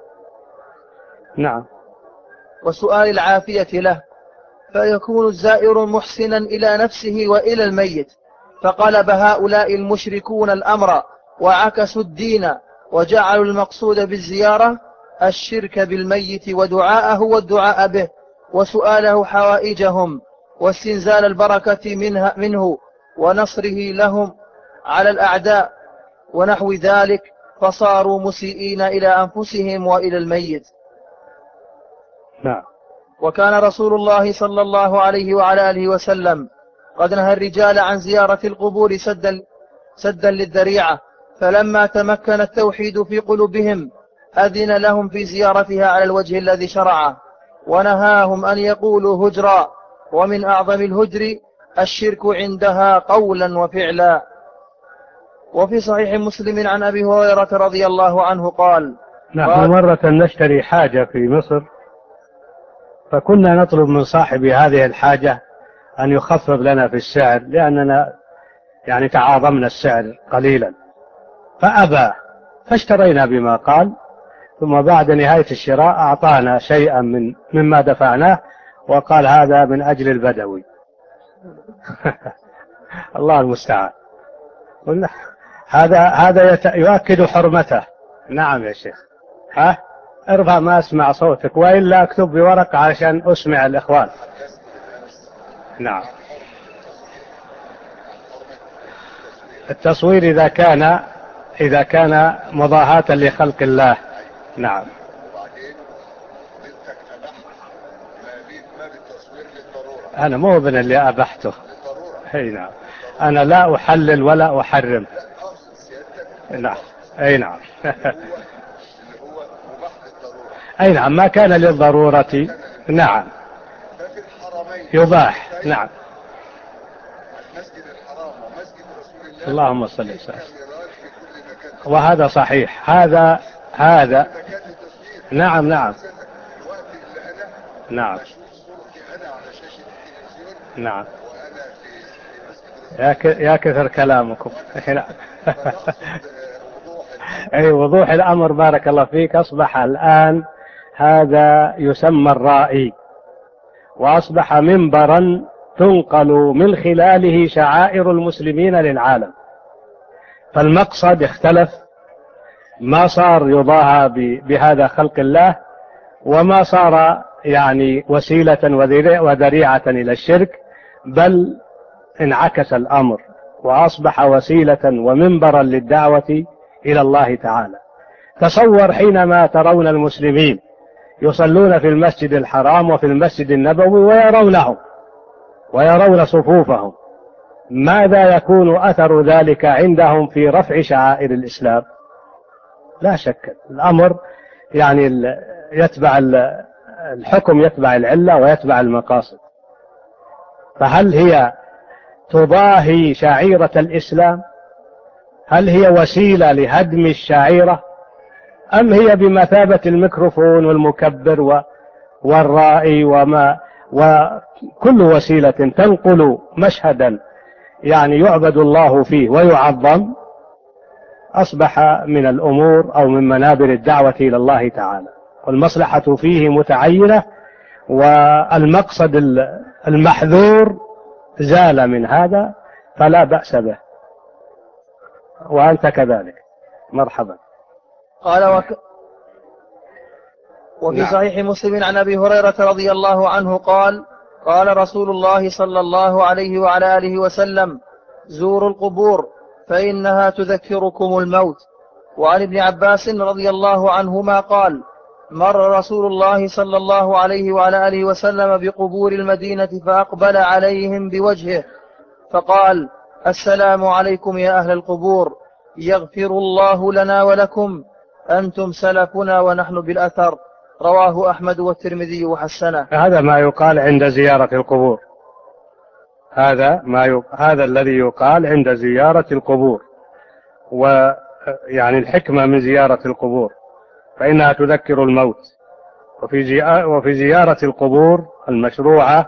نعم. وسؤال العافية له، فيكون الزائر محسنا إلى نفسه وإلى الميت، فقلب هؤلاء المشركون الأمر وعكسوا الدين وجعلوا المقصود بالزيارة الشرك بالميت ودعاءه والدعاء به وسؤاله حوائجهم واستنزال البركة منه ونصره لهم على الأعداء ونحو ذلك، فصاروا مسيئين إلى أنفسهم وإلى الميت. نعم. وكان رسول الله صلى الله عليه وعلى آله وسلم قد نهى الرجال عن زيارة القبور سدا للذريعة، فلما تمكن التوحيد في قلوبهم أذن لهم في زيارتها على الوجه الذي شرعه، ونهاهم أن يقولوا هجرا، ومن أعظم الهجر الشرك عندها قولا وفعلا. وفي صحيح مسلم عن أبي هريرة رضي الله عنه قال: نحن مرة نشتري حاجة في مصر، فكنا نطلب من صاحب هذه الحاجة أن يخفض لنا في السعر، لأننا يعني تعاظمنا السعر قليلا، فأبى، فاشترينا بما قال، ثم بعد نهاية الشراء أعطانا شيئا مما دفعناه وقال هذا من أجل البدوي. الله المستعان. قلنا هذا يؤكد حرمته. نعم يا شيخ. ها، ارفع ما أسمع صوتك، وإلا أكتب بورقة عشان أسمع الإخوان. نعم. التصوير إذا كان مضاهاة لخلق الله. نعم. أنا مو ابن اللي أبحته. أي نعم. أنا لا أحلل ولا أحرم. نعم. أي نعم. أي نعم، ما كان للضرورة. نعم. يباح. نعم. اللهم صل وسلم. وهذا صحيح. هذا نعم. نعم. نعم. نعم. يا كثر كلامكم. أي وضوح الأمر، بارك الله فيك. أصبح الآن هذا يسمى الرائي، وأصبح منبرا تنقل من خلاله شعائر المسلمين للعالم. فالمقصد اختلف، ما صار يضاهى بهذا خلق الله، وما صار يعني وسيلة وذريعة إلى الشرك، بل انعكس الأمر وأصبح وسيلة ومنبرا للدعوة إلى الله تعالى. تصور حينما ترون المسلمين يصلون في المسجد الحرام وفي المسجد النبوي ويرون صفوفهم، ماذا يكون أثر ذلك عندهم في رفع شعائر الإسلام؟ لا شك الأمر يعني الحكم يتبع العلة ويتبع المقاصد. فهل هي تضاهي شعيرة الإسلام؟ هل هي وسيلة لهدم الشعيرة؟ أم هي بمثابة الميكروفون والمكبر والرائي وكل وسيلة تنقل مشهدا يعني يعبد الله فيه ويعظم، أصبح من الأمور أو من منابر الدعوة إلى الله تعالى، والمصلحة فيه متعينة، والمقصد المحذور زال من هذا، فلا بأس به. وأنت كذلك. مرحبا. قال وفي نعم. صحيح مسلم عن أبي هريرة رضي الله عنه قال: قال رسول الله صلى الله عليه وعلى آله وسلم: زوروا القبور فإنها تذكركم الموت. وعن ابن عباس رضي الله عنهما قال: مر رسول الله صلى الله عليه وعلى آله وسلم بقبور المدينة فأقبل عليهم بوجهه فقال: السلام عليكم يا أهل القبور، يغفر الله لنا ولكم، أنتم سلفنا ونحن بالأثر. رواه أحمد والترمذي وحسنه. هذا ما يقال عند زيارة القبور. هذا الذي يقال عند زيارة القبور، ويعني الحكمة من زيارة القبور فإنها تذكر الموت. وفي زيارة القبور المشروعة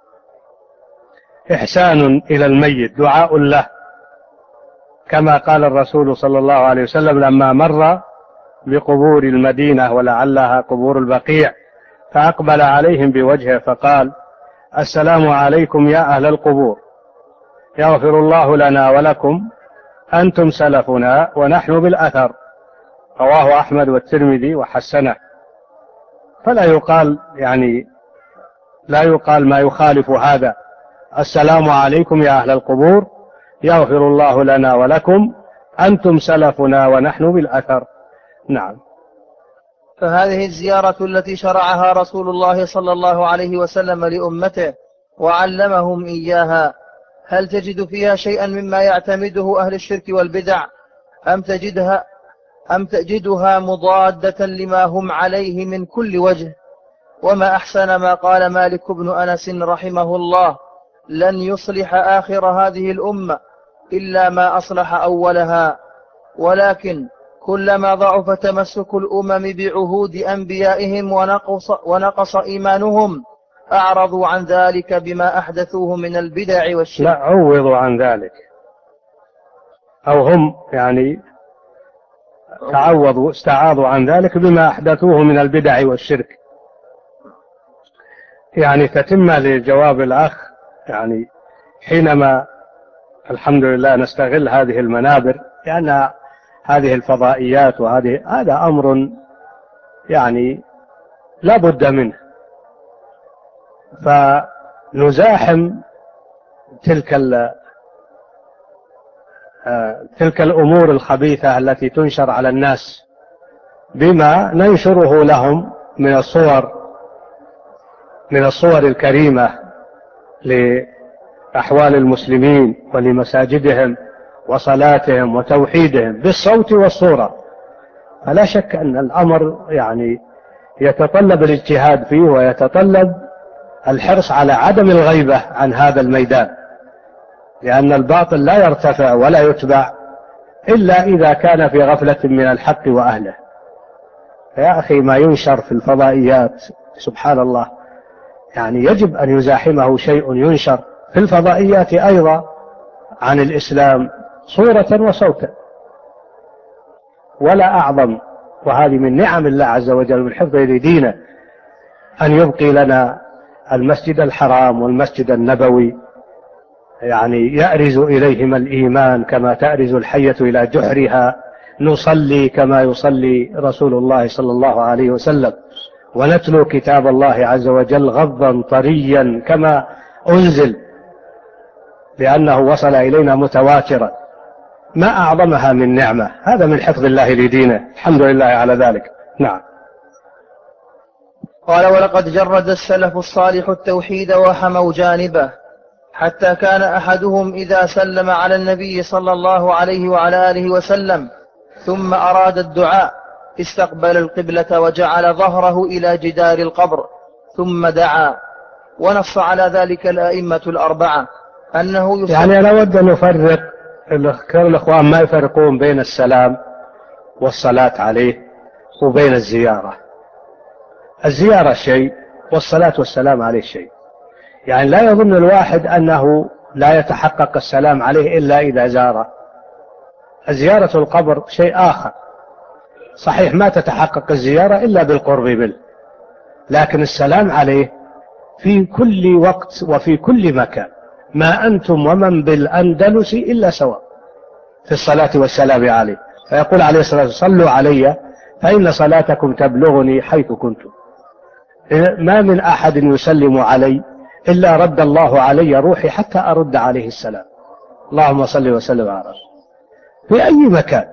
إحسان إلى الميت، دعاء له، كما قال الرسول صلى الله عليه وسلم لما مر بقبور المدينة ولعلها قبور البقيع، فأقبل عليهم بوجهه فقال: السلام عليكم يا أهل القبور، يغفر الله لنا ولكم، أنتم سلفنا ونحن بالأثر. رواه أحمد والترمذي وحسنه. فلا يقال لا يقال ما يخالف هذا: السلام عليكم يا أهل القبور، يغفر الله لنا ولكم، أنتم سلفنا ونحن بالأثر. نعم. فهذه الزيارة التي شرعها رسول الله صلى الله عليه وسلم لأمته وعلمهم إياها، هل تجد فيها شيئا مما يعتمده أهل الشرك والبدع، أم تجدها مضادة لما هم عليه من كل وجه؟ وما أحسن ما قال مالك بن أنس رحمه الله: لن يصلح آخر هذه الأمة إلا ما أصلح أولها، ولكن كلما ضعف تمسك الأمم بعهود أنبيائهم ونقص إيمانهم أعرضوا عن ذلك بما أحدثوه من البدع والشرك. لا، عوضوا عن ذلك. أو هم يعني استعاضوا عن ذلك بما أحدثوه من البدع والشرك. يعني تتمة لجواب الأخ، يعني حينما الحمد لله نستغل هذه المنابر، لأن هذه الفضائيات هذا أمر يعني لا بد منه، فنزاحم تلك الأمور الخبيثة التي تنشر على الناس بما ننشره لهم من الصور الكريمة لأحوال المسلمين ولمساجدهم وصلاتهم وتوحيدهم بالصوت والصورة. فلا شك أن الأمر يعني يتطلب الاجتهاد فيه، ويتطلب الحرص على عدم الغيبة عن هذا الميدان، لأن الباطل لا يرتفع ولا يتبع إلا إذا كان في غفلة من الحق وأهله. يا أخي ما ينشر في الفضائيات سبحان الله، يعني يجب أن يزاحمه شيء ينشر في الفضائيات أيضا عن الإسلام صورة وصوتا، ولا أعظم، وهذه من نعم الله عز وجل من حفظه لدينه، أن يبقي لنا المسجد الحرام والمسجد النبوي، يعني يأرز إليهما الإيمان كما تأرز الحية إلى جحرها، نصلي كما يصلي رسول الله صلى الله عليه وسلم، ونتلو كتاب الله عز وجل غضا طريا كما أنزل، لأنه وصل إلينا متواترا. ما أعظمها من نعمة، هذا من حفظ الله لدينه، الحمد لله على ذلك. نعم. قال: ولقد جرد السلف الصالح التوحيد وحموا جانبه، حتى كان أحدهم إذا سلم على النبي صلى الله عليه وعلى آله وسلم ثم أراد الدعاء استقبل القبلة وجعل ظهره إلى جدار القبر ثم دعا. ونص على ذلك الأئمة الأربعة أنه يعني أنا أود أن نفرق، الأخوان ما يفرقون بين السلام والصلاة عليه وبين الزيارة. الزيارة شيء والصلاة والسلام عليه شيء. يعني لا يظن الواحد أنه لا يتحقق السلام عليه إلا إذا زاره. زيارة القبر شيء آخر، صحيح ما تتحقق الزيارة إلا بالقرب منه، لكن السلام عليه في كل وقت وفي كل مكان. ما أنتم ومن بالأندلس إلا سواء في الصلاة والسلام عليه. فيقول عليه الصلاة والسلام: صلوا علي فإن صلاتكم تبلغني حيث كنتم. ما من أحد يسلم علي إلا رد الله علي روحي حتى أرد عليه السلام. اللهم صل وسلم على رسول في أي مكان.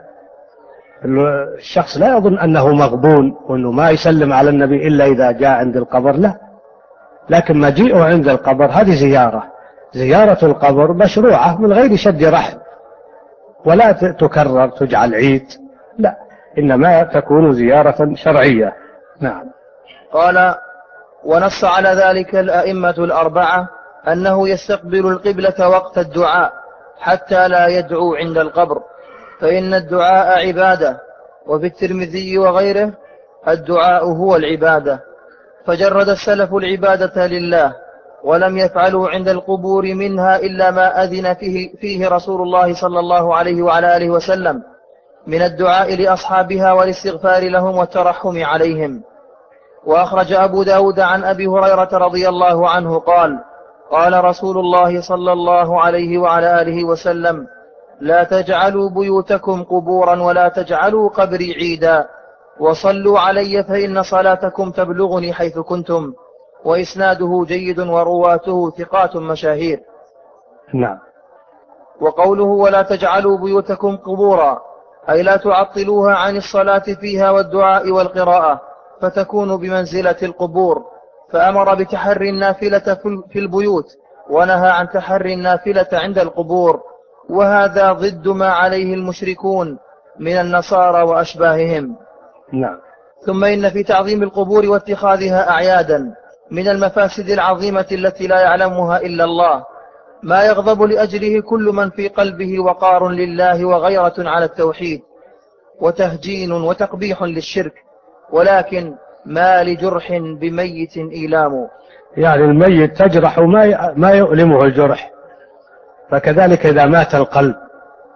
الشخص لا يظن أنه مغبون وأنه ما يسلم على النبي إلا إذا جاء عند القبر، لا، لكن مجيئه عند القبر هذه زيارة القبر مشروعة من غير شد رحل، ولا تكرر تجعل عيد، لا، إنما تكون زيارة شرعية. نعم. قال: ونص على ذلك الأئمة الأربعة أنه يستقبل القبلة وقت الدعاء حتى لا يدعو عند القبر، فإن الدعاء عبادة. وفي الترمذي وغيره: الدعاء هو العبادة. فجرد السلف العبادة لله، ولم يفعلوا عند القبور منها إلا ما أذن فيه رسول الله صلى الله عليه وعلى آله وسلم من الدعاء لأصحابها والاستغفار لهم والترحم عليهم. وأخرج أبو داود عن أبي هريرة رضي الله عنه قال: قال رسول الله صلى الله عليه وعلى آله وسلم: لا تجعلوا بيوتكم قبورا ولا تجعلوا قبري عيدا، وصلوا علي فإن صلاتكم تبلغني حيث كنتم. وإسناده جيد ورواته ثقات مشاهير. نعم. وقوله: ولا تجعلوا بيوتكم قبورا، أي لا تعطلوها عن الصلاة فيها والدعاء والقراءة فتكون بمنزلة القبور. فأمر بتحري النافلة في البيوت، ونهى عن تحري النافلة عند القبور، وهذا ضد ما عليه المشركون من النصارى وأشباههم. نعم. ثم إن في تعظيم القبور واتخاذها أعيادا من المفاسد العظيمة التي لا يعلمها إلا الله، ما يغضب لأجله كل من في قلبه وقار لله وغيرة على التوحيد، وتهجين وتقبيح للشرك، ولكن ما لجرح بميت إيلام. يعني الميت تجرح ما يؤلمه الجرح، فكذلك إذا مات القلب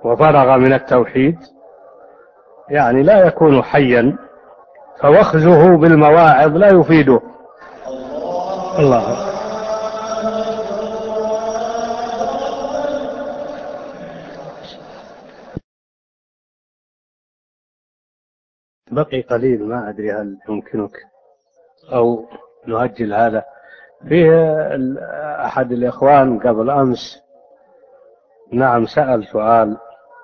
وفرغ من التوحيد يعني لا يكون حيا، فوخزه بالمواعظ لا يفيده. الله. بقي قليل، ما أدري هل يمكنك أو نؤجل هذا. فيه أحد الإخوان قبل أمس نعم سأل سؤال،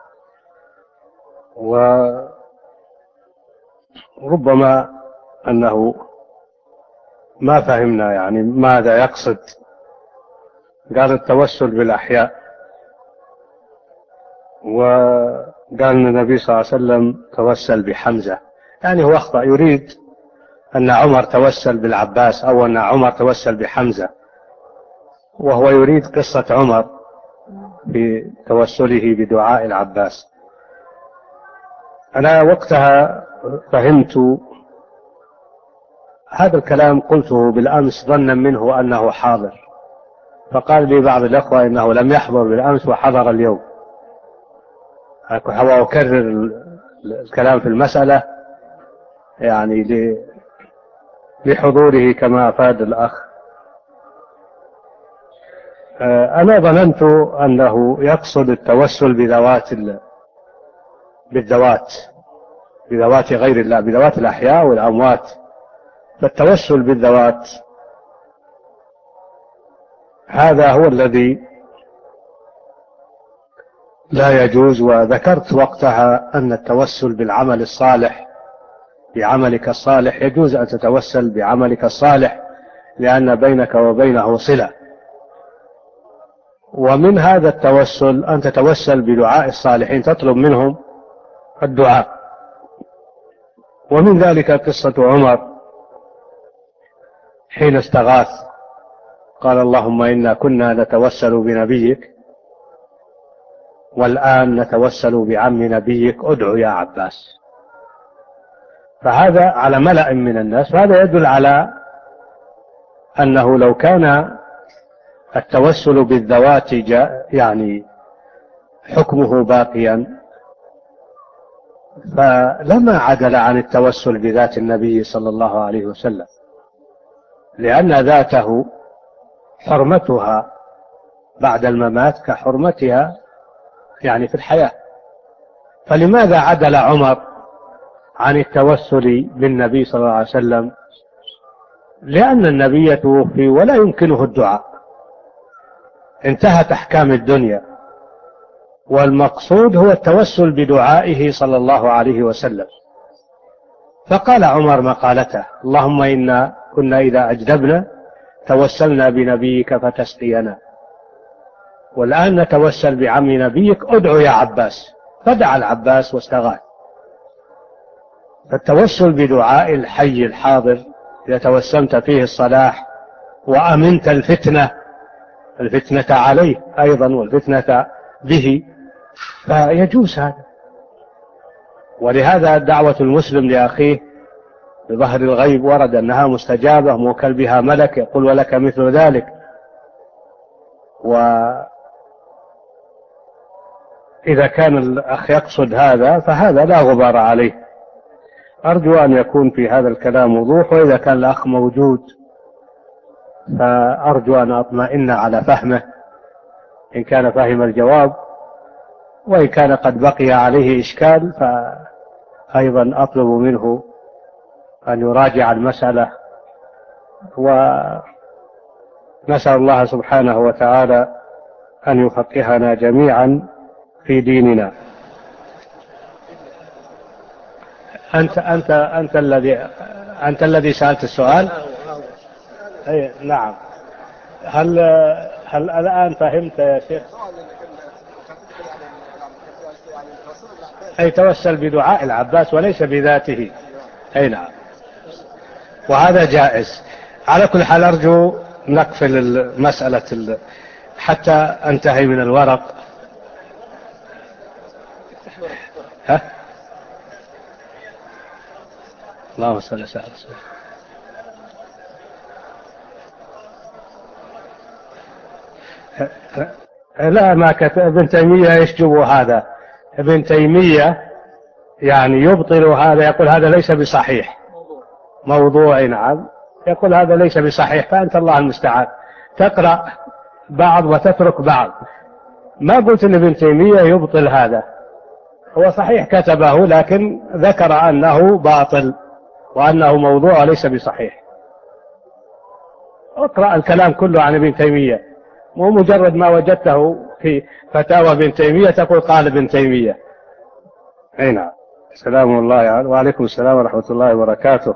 وربما أنه ما فهمنا يعني ماذا يقصد. قال التوسل بالأحياء، وقال أن النبي صلى الله عليه وسلم توسل بحمزة، يعني هو أخطأ، يريد أن عمر توسل بالعباس أو أن عمر توسل بحمزة، وهو يريد قصة عمر في توسله بدعاء العباس. أنا وقتها فهمت هذا الكلام، قلته بالأمس ظنا منه أنه حاضر، فقال لي بعض الأخوة إنه لم يحضر بالأمس وحضر اليوم، وأكرر الكلام في المسألة يعني لحضوره كما أفاد الأخ. أنا ظننت أنه يقصد التوسل بذوات غير الله، بذوات الأحياء والأموات. فالتوسل بالذوات هذا هو الذي لا يجوز. وذكرت وقتها أن التوسل بالعمل الصالح، بعملك الصالح، يجوز أن تتوسل بعملك الصالح لأن بينك وبينه صلة. ومن هذا التوسل أن تتوسل بدعاء الصالحين، تطلب منهم الدعاء. ومن ذلك قصة عمر حين استغاث، قال اللهم إنا كنا نتوسل بنبيك والآن نتوسل بعم نبيك، ادعو يا عباس. فهذا على ملأ من الناس، فهذا يدل على أنه لو كان التوسل بالذوات يعني حكمه باقيا، فلما عدل عن التوسل بذات النبي صلى الله عليه وسلم، لأن ذاته حرمتها بعد الممات كحرمتها يعني في الحياة. فلماذا عدل عمر عن التوسل بالنبي صلى الله عليه وسلم؟ لأن النبي توفي ولا يمكنه الدعاء، انتهت أحكام الدنيا، والمقصود هو التوسل بدعائه صلى الله عليه وسلم. فقال عمر مقالته اللهم إنا كنا إذا أجدبنا توسلنا بنبيك فتسقينا، والآن نتوسل بعم نبيك، ادعو يا عباس. فدعا العباس واستغاث. فالتوسل بدعاء الحي الحاضر إذا توسمت فيه الصلاح وأمنت الفتنة عليه أيضا والفتنة به، فيجوز هذا. ولهذا دعوة المسلم لأخيه بظهر الغيب ورد أنها مستجابة، موكل بها ملك يقول ولك مثل ذلك. وإذا كان الأخ يقصد هذا فهذا لا غبار عليه. أرجو أن يكون في هذا الكلام وضوح، وإذا كان الأخ موجود فأرجو أن أطمئن على فهمه إن كان فهم الجواب، وإن كان قد بقي عليه إشكال فأيضا أطلب منه أن يراجع المسألة. ونسأل الله سبحانه وتعالى أن يفقهنا جميعا في ديننا. أنت الذي سألت السؤال. أي نعم. هل الآن فهمت يا شيخ؟ أي توسل بدعاء العباس وليس بذاته. أي نعم، وهذا جائز. على كل حال أرجو نقفل المسألة حتى أنتهي من الورق. ها؟ اللهم صل وسلم. لا، ما كتب ابن تيمية يشجب هذا، ابن تيمية يعني يبطل هذا، يقول هذا ليس بصحيح، موضوع، نعم، يقول هذا ليس بصحيح، فأنت الله المستعان تقرأ بعض وتترك بعض. ما قلت ان ابن تيمية يبطل هذا، هو صحيح كتبه لكن ذكر أنه باطل وأنه موضوع ليس بصحيح. اقرأ الكلام كله عن ابن تيمية، مو مجرد ما وجدته في فتاوى ابن تيمية تقول قال ابن تيمية. أي نعم. سلام الله عليه. وعليكم السلام ورحمة الله وبركاته.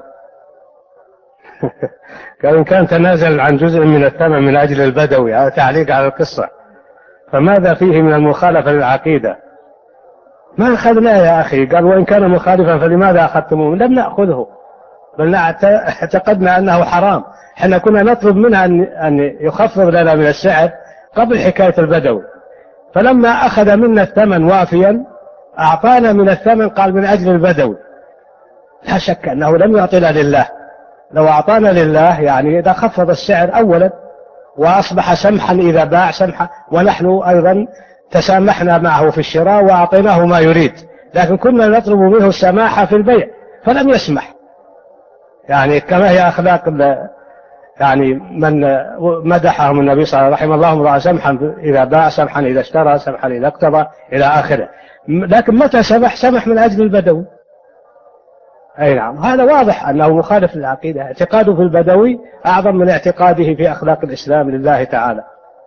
قال إن كان تنازل عن جزء من الثمن من أجل البدوي، هذا تعليق على القصة، فماذا فيه من المخالفة للعقيدة؟ ما أخذناه يا أخي. قال وإن كان مخالفا فلماذا أخذتموه؟ لم نأخذه، بل اعتقدنا أنه حرام. احنا كنا نطلب منها أن يخفض لنا من السعر قبل حكاية البدوي، فلما أخذ منا الثمن وافيا أعطانا من الثمن، قال من أجل البدوي. لا شك أنه لم يعطنا لله. لو أعطانا لله يعني إذا خفض السعر أولا وأصبح سمحا إذا باع سمحا، ونحن أيضا تسامحنا معه في الشراء وأعطيناه ما يريد، لكن كنا نطلب منه السماحة في البيع فلم يسمح. يعني كما هي أخلاق يعني من مدحهم النبي صلى الله عليه وسلم، رحم الله امرأ سمحا إذا باع، سمحا إذا اشترى، سمحا إذا اقتضى، إلى آخره. لكن متى سمح من أجل البدوي. أي نعم، هذا واضح أنه مخالف للعقيدة. اعتقاده في البدوي أعظم من اعتقاده في أخلاق الإسلام لله تعالى.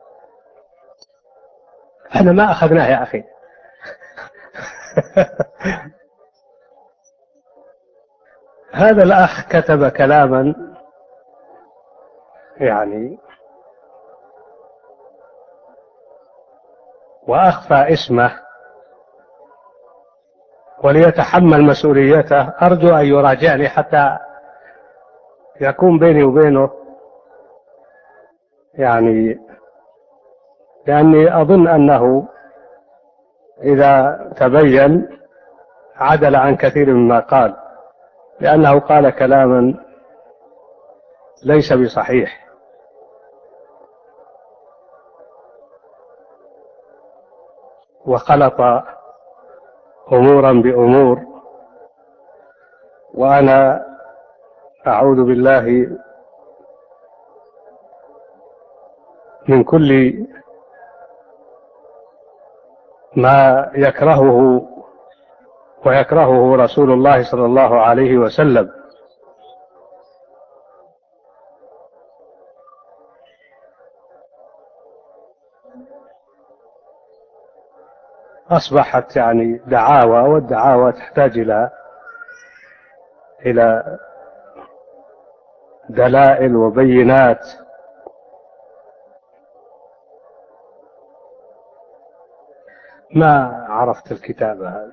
احنا ما أخذناه يا أخي. هذا الأخ كتب كلاما يعني وأخفى اسمه، وليتحمل مسؤوليته. أرجو أن يراجعني حتى يكون بيني وبينه يعني، لأني أظن أنه إذا تبين عدل عن كثير مما قال، لأنه قال كلاما ليس بصحيح. وخلط أمورا بأمور، وأنا أعوذ بالله من كل ما يكرهه ويكرهه رسول الله صلى الله عليه وسلم. أصبحت يعني دعاوى، والدعاوى تحتاج إلى دلائل وبينات. ما عرفت الكتابة هذه.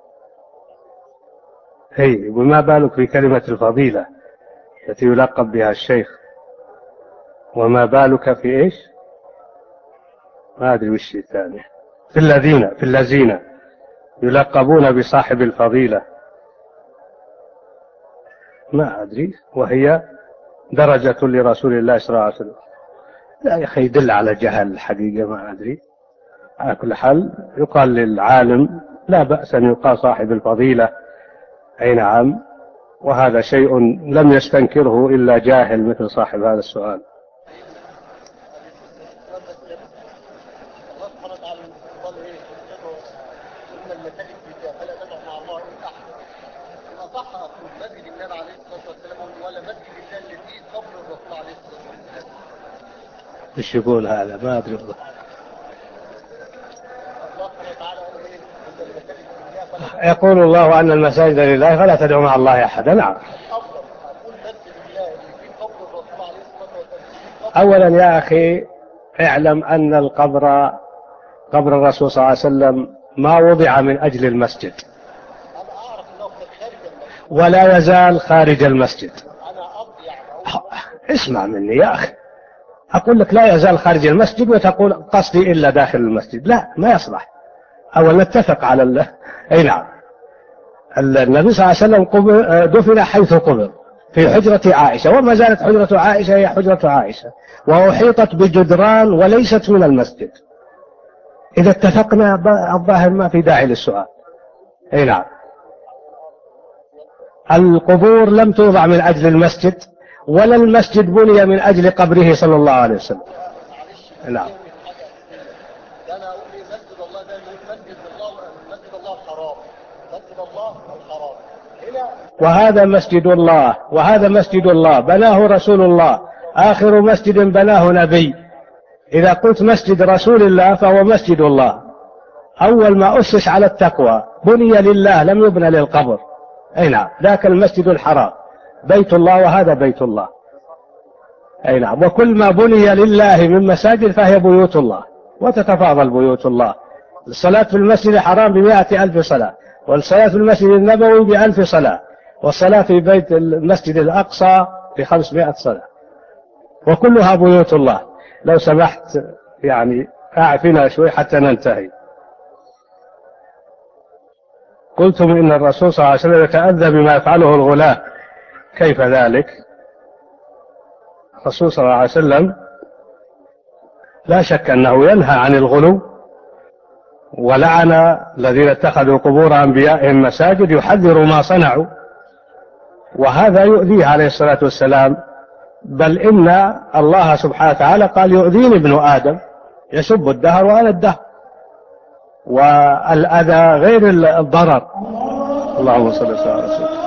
هي وما بالك في كلمة الفضيلة التي يلقب بها الشيخ، وما بالك في إيش، ما أدري وش الثاني، في الذين يلقبون بصاحب الفضيلة، ما أدري، وهي درجة لرسول الله صلى الله عليه وسلم. لا يا أخي، يدل على جهل الحقيقة، ما أدري. على كل حال يقال للعالم لا بأس أن يقال صاحب الفضيلة. أي نعم، وهذا شيء لم يستنكره إلا جاهل مثل صاحب هذا السؤال. ايش يقول هذا؟ ما أدري والله. يقول الله أن المساجد لله فلا تدعوا مع الله أحدا. نعم. أولا يا أخي اعلم أن قبر الرسول صلى الله عليه وسلم ما وضع من أجل المسجد، ولا يزال خارج المسجد. اسمع مني يا أخي، أقول لك لا يزال خارج المسجد وتقول قصدي إلا داخل المسجد. لا، ما يصلح. أولا نتفق على الله. أي نعم، النبي صلى الله عليه وسلم دفن حيث قبر، في حجرة عائشة، وما زالت حجرة عائشة هي حجرة عائشة، وأحيطت بجدران وليست من المسجد. إذا اتفقنا الظاهر ما في داعي للسؤال. أي نعم. القبور لم توضع من أجل المسجد، ولا المسجد بني من أجل قبره صلى الله عليه وسلم. نعم. أنا أقول لي مسجد الله ده مسجد الله الحرام، مسجد الله الحرام هنا. وهذا مسجد الله، وهذا مسجد الله بناه رسول الله، آخر مسجد بناه نبي. إذا قلت مسجد رسول الله فهو مسجد الله، أول ما أسس على التقوى، بني لله لم يبنى للقبر. أي نعم. ذاك المسجد الحرام بيت الله، وهذا بيت الله. أي نعم. وكل ما بني لله من مساجد فهي بيوت الله، وتتفاضل بيوت الله. الصلاة في المسجد الحرام ب100,000 صلاة، والصلاة في المسجد النبوي ب1000 صلاة، والصلاة في بيت المسجد الأقصى ب500 صلاة، وكلها بيوت الله. لو سمحت يعني أعفنا شوي حتى ننتهي. قلتم إن الرسول صلى الله عليه وسلم يتأذى بما يفعله الغلاة، كيف ذلك؟ الرسول صلى الله عليه وسلم لا شك أنه ينهى عن الغلو، ولعن الذين اتخذوا قبور أنبيائهم مساجد، يحذر ما صنعوا، وهذا يؤذيه عليه الصلاة والسلام. بل إن الله سبحانه وتعالى قال يؤذيني ابن آدم يسب الدهر وأنا الدهر، والأذى غير الضرر. اللهم صل وسلم على رسول الله.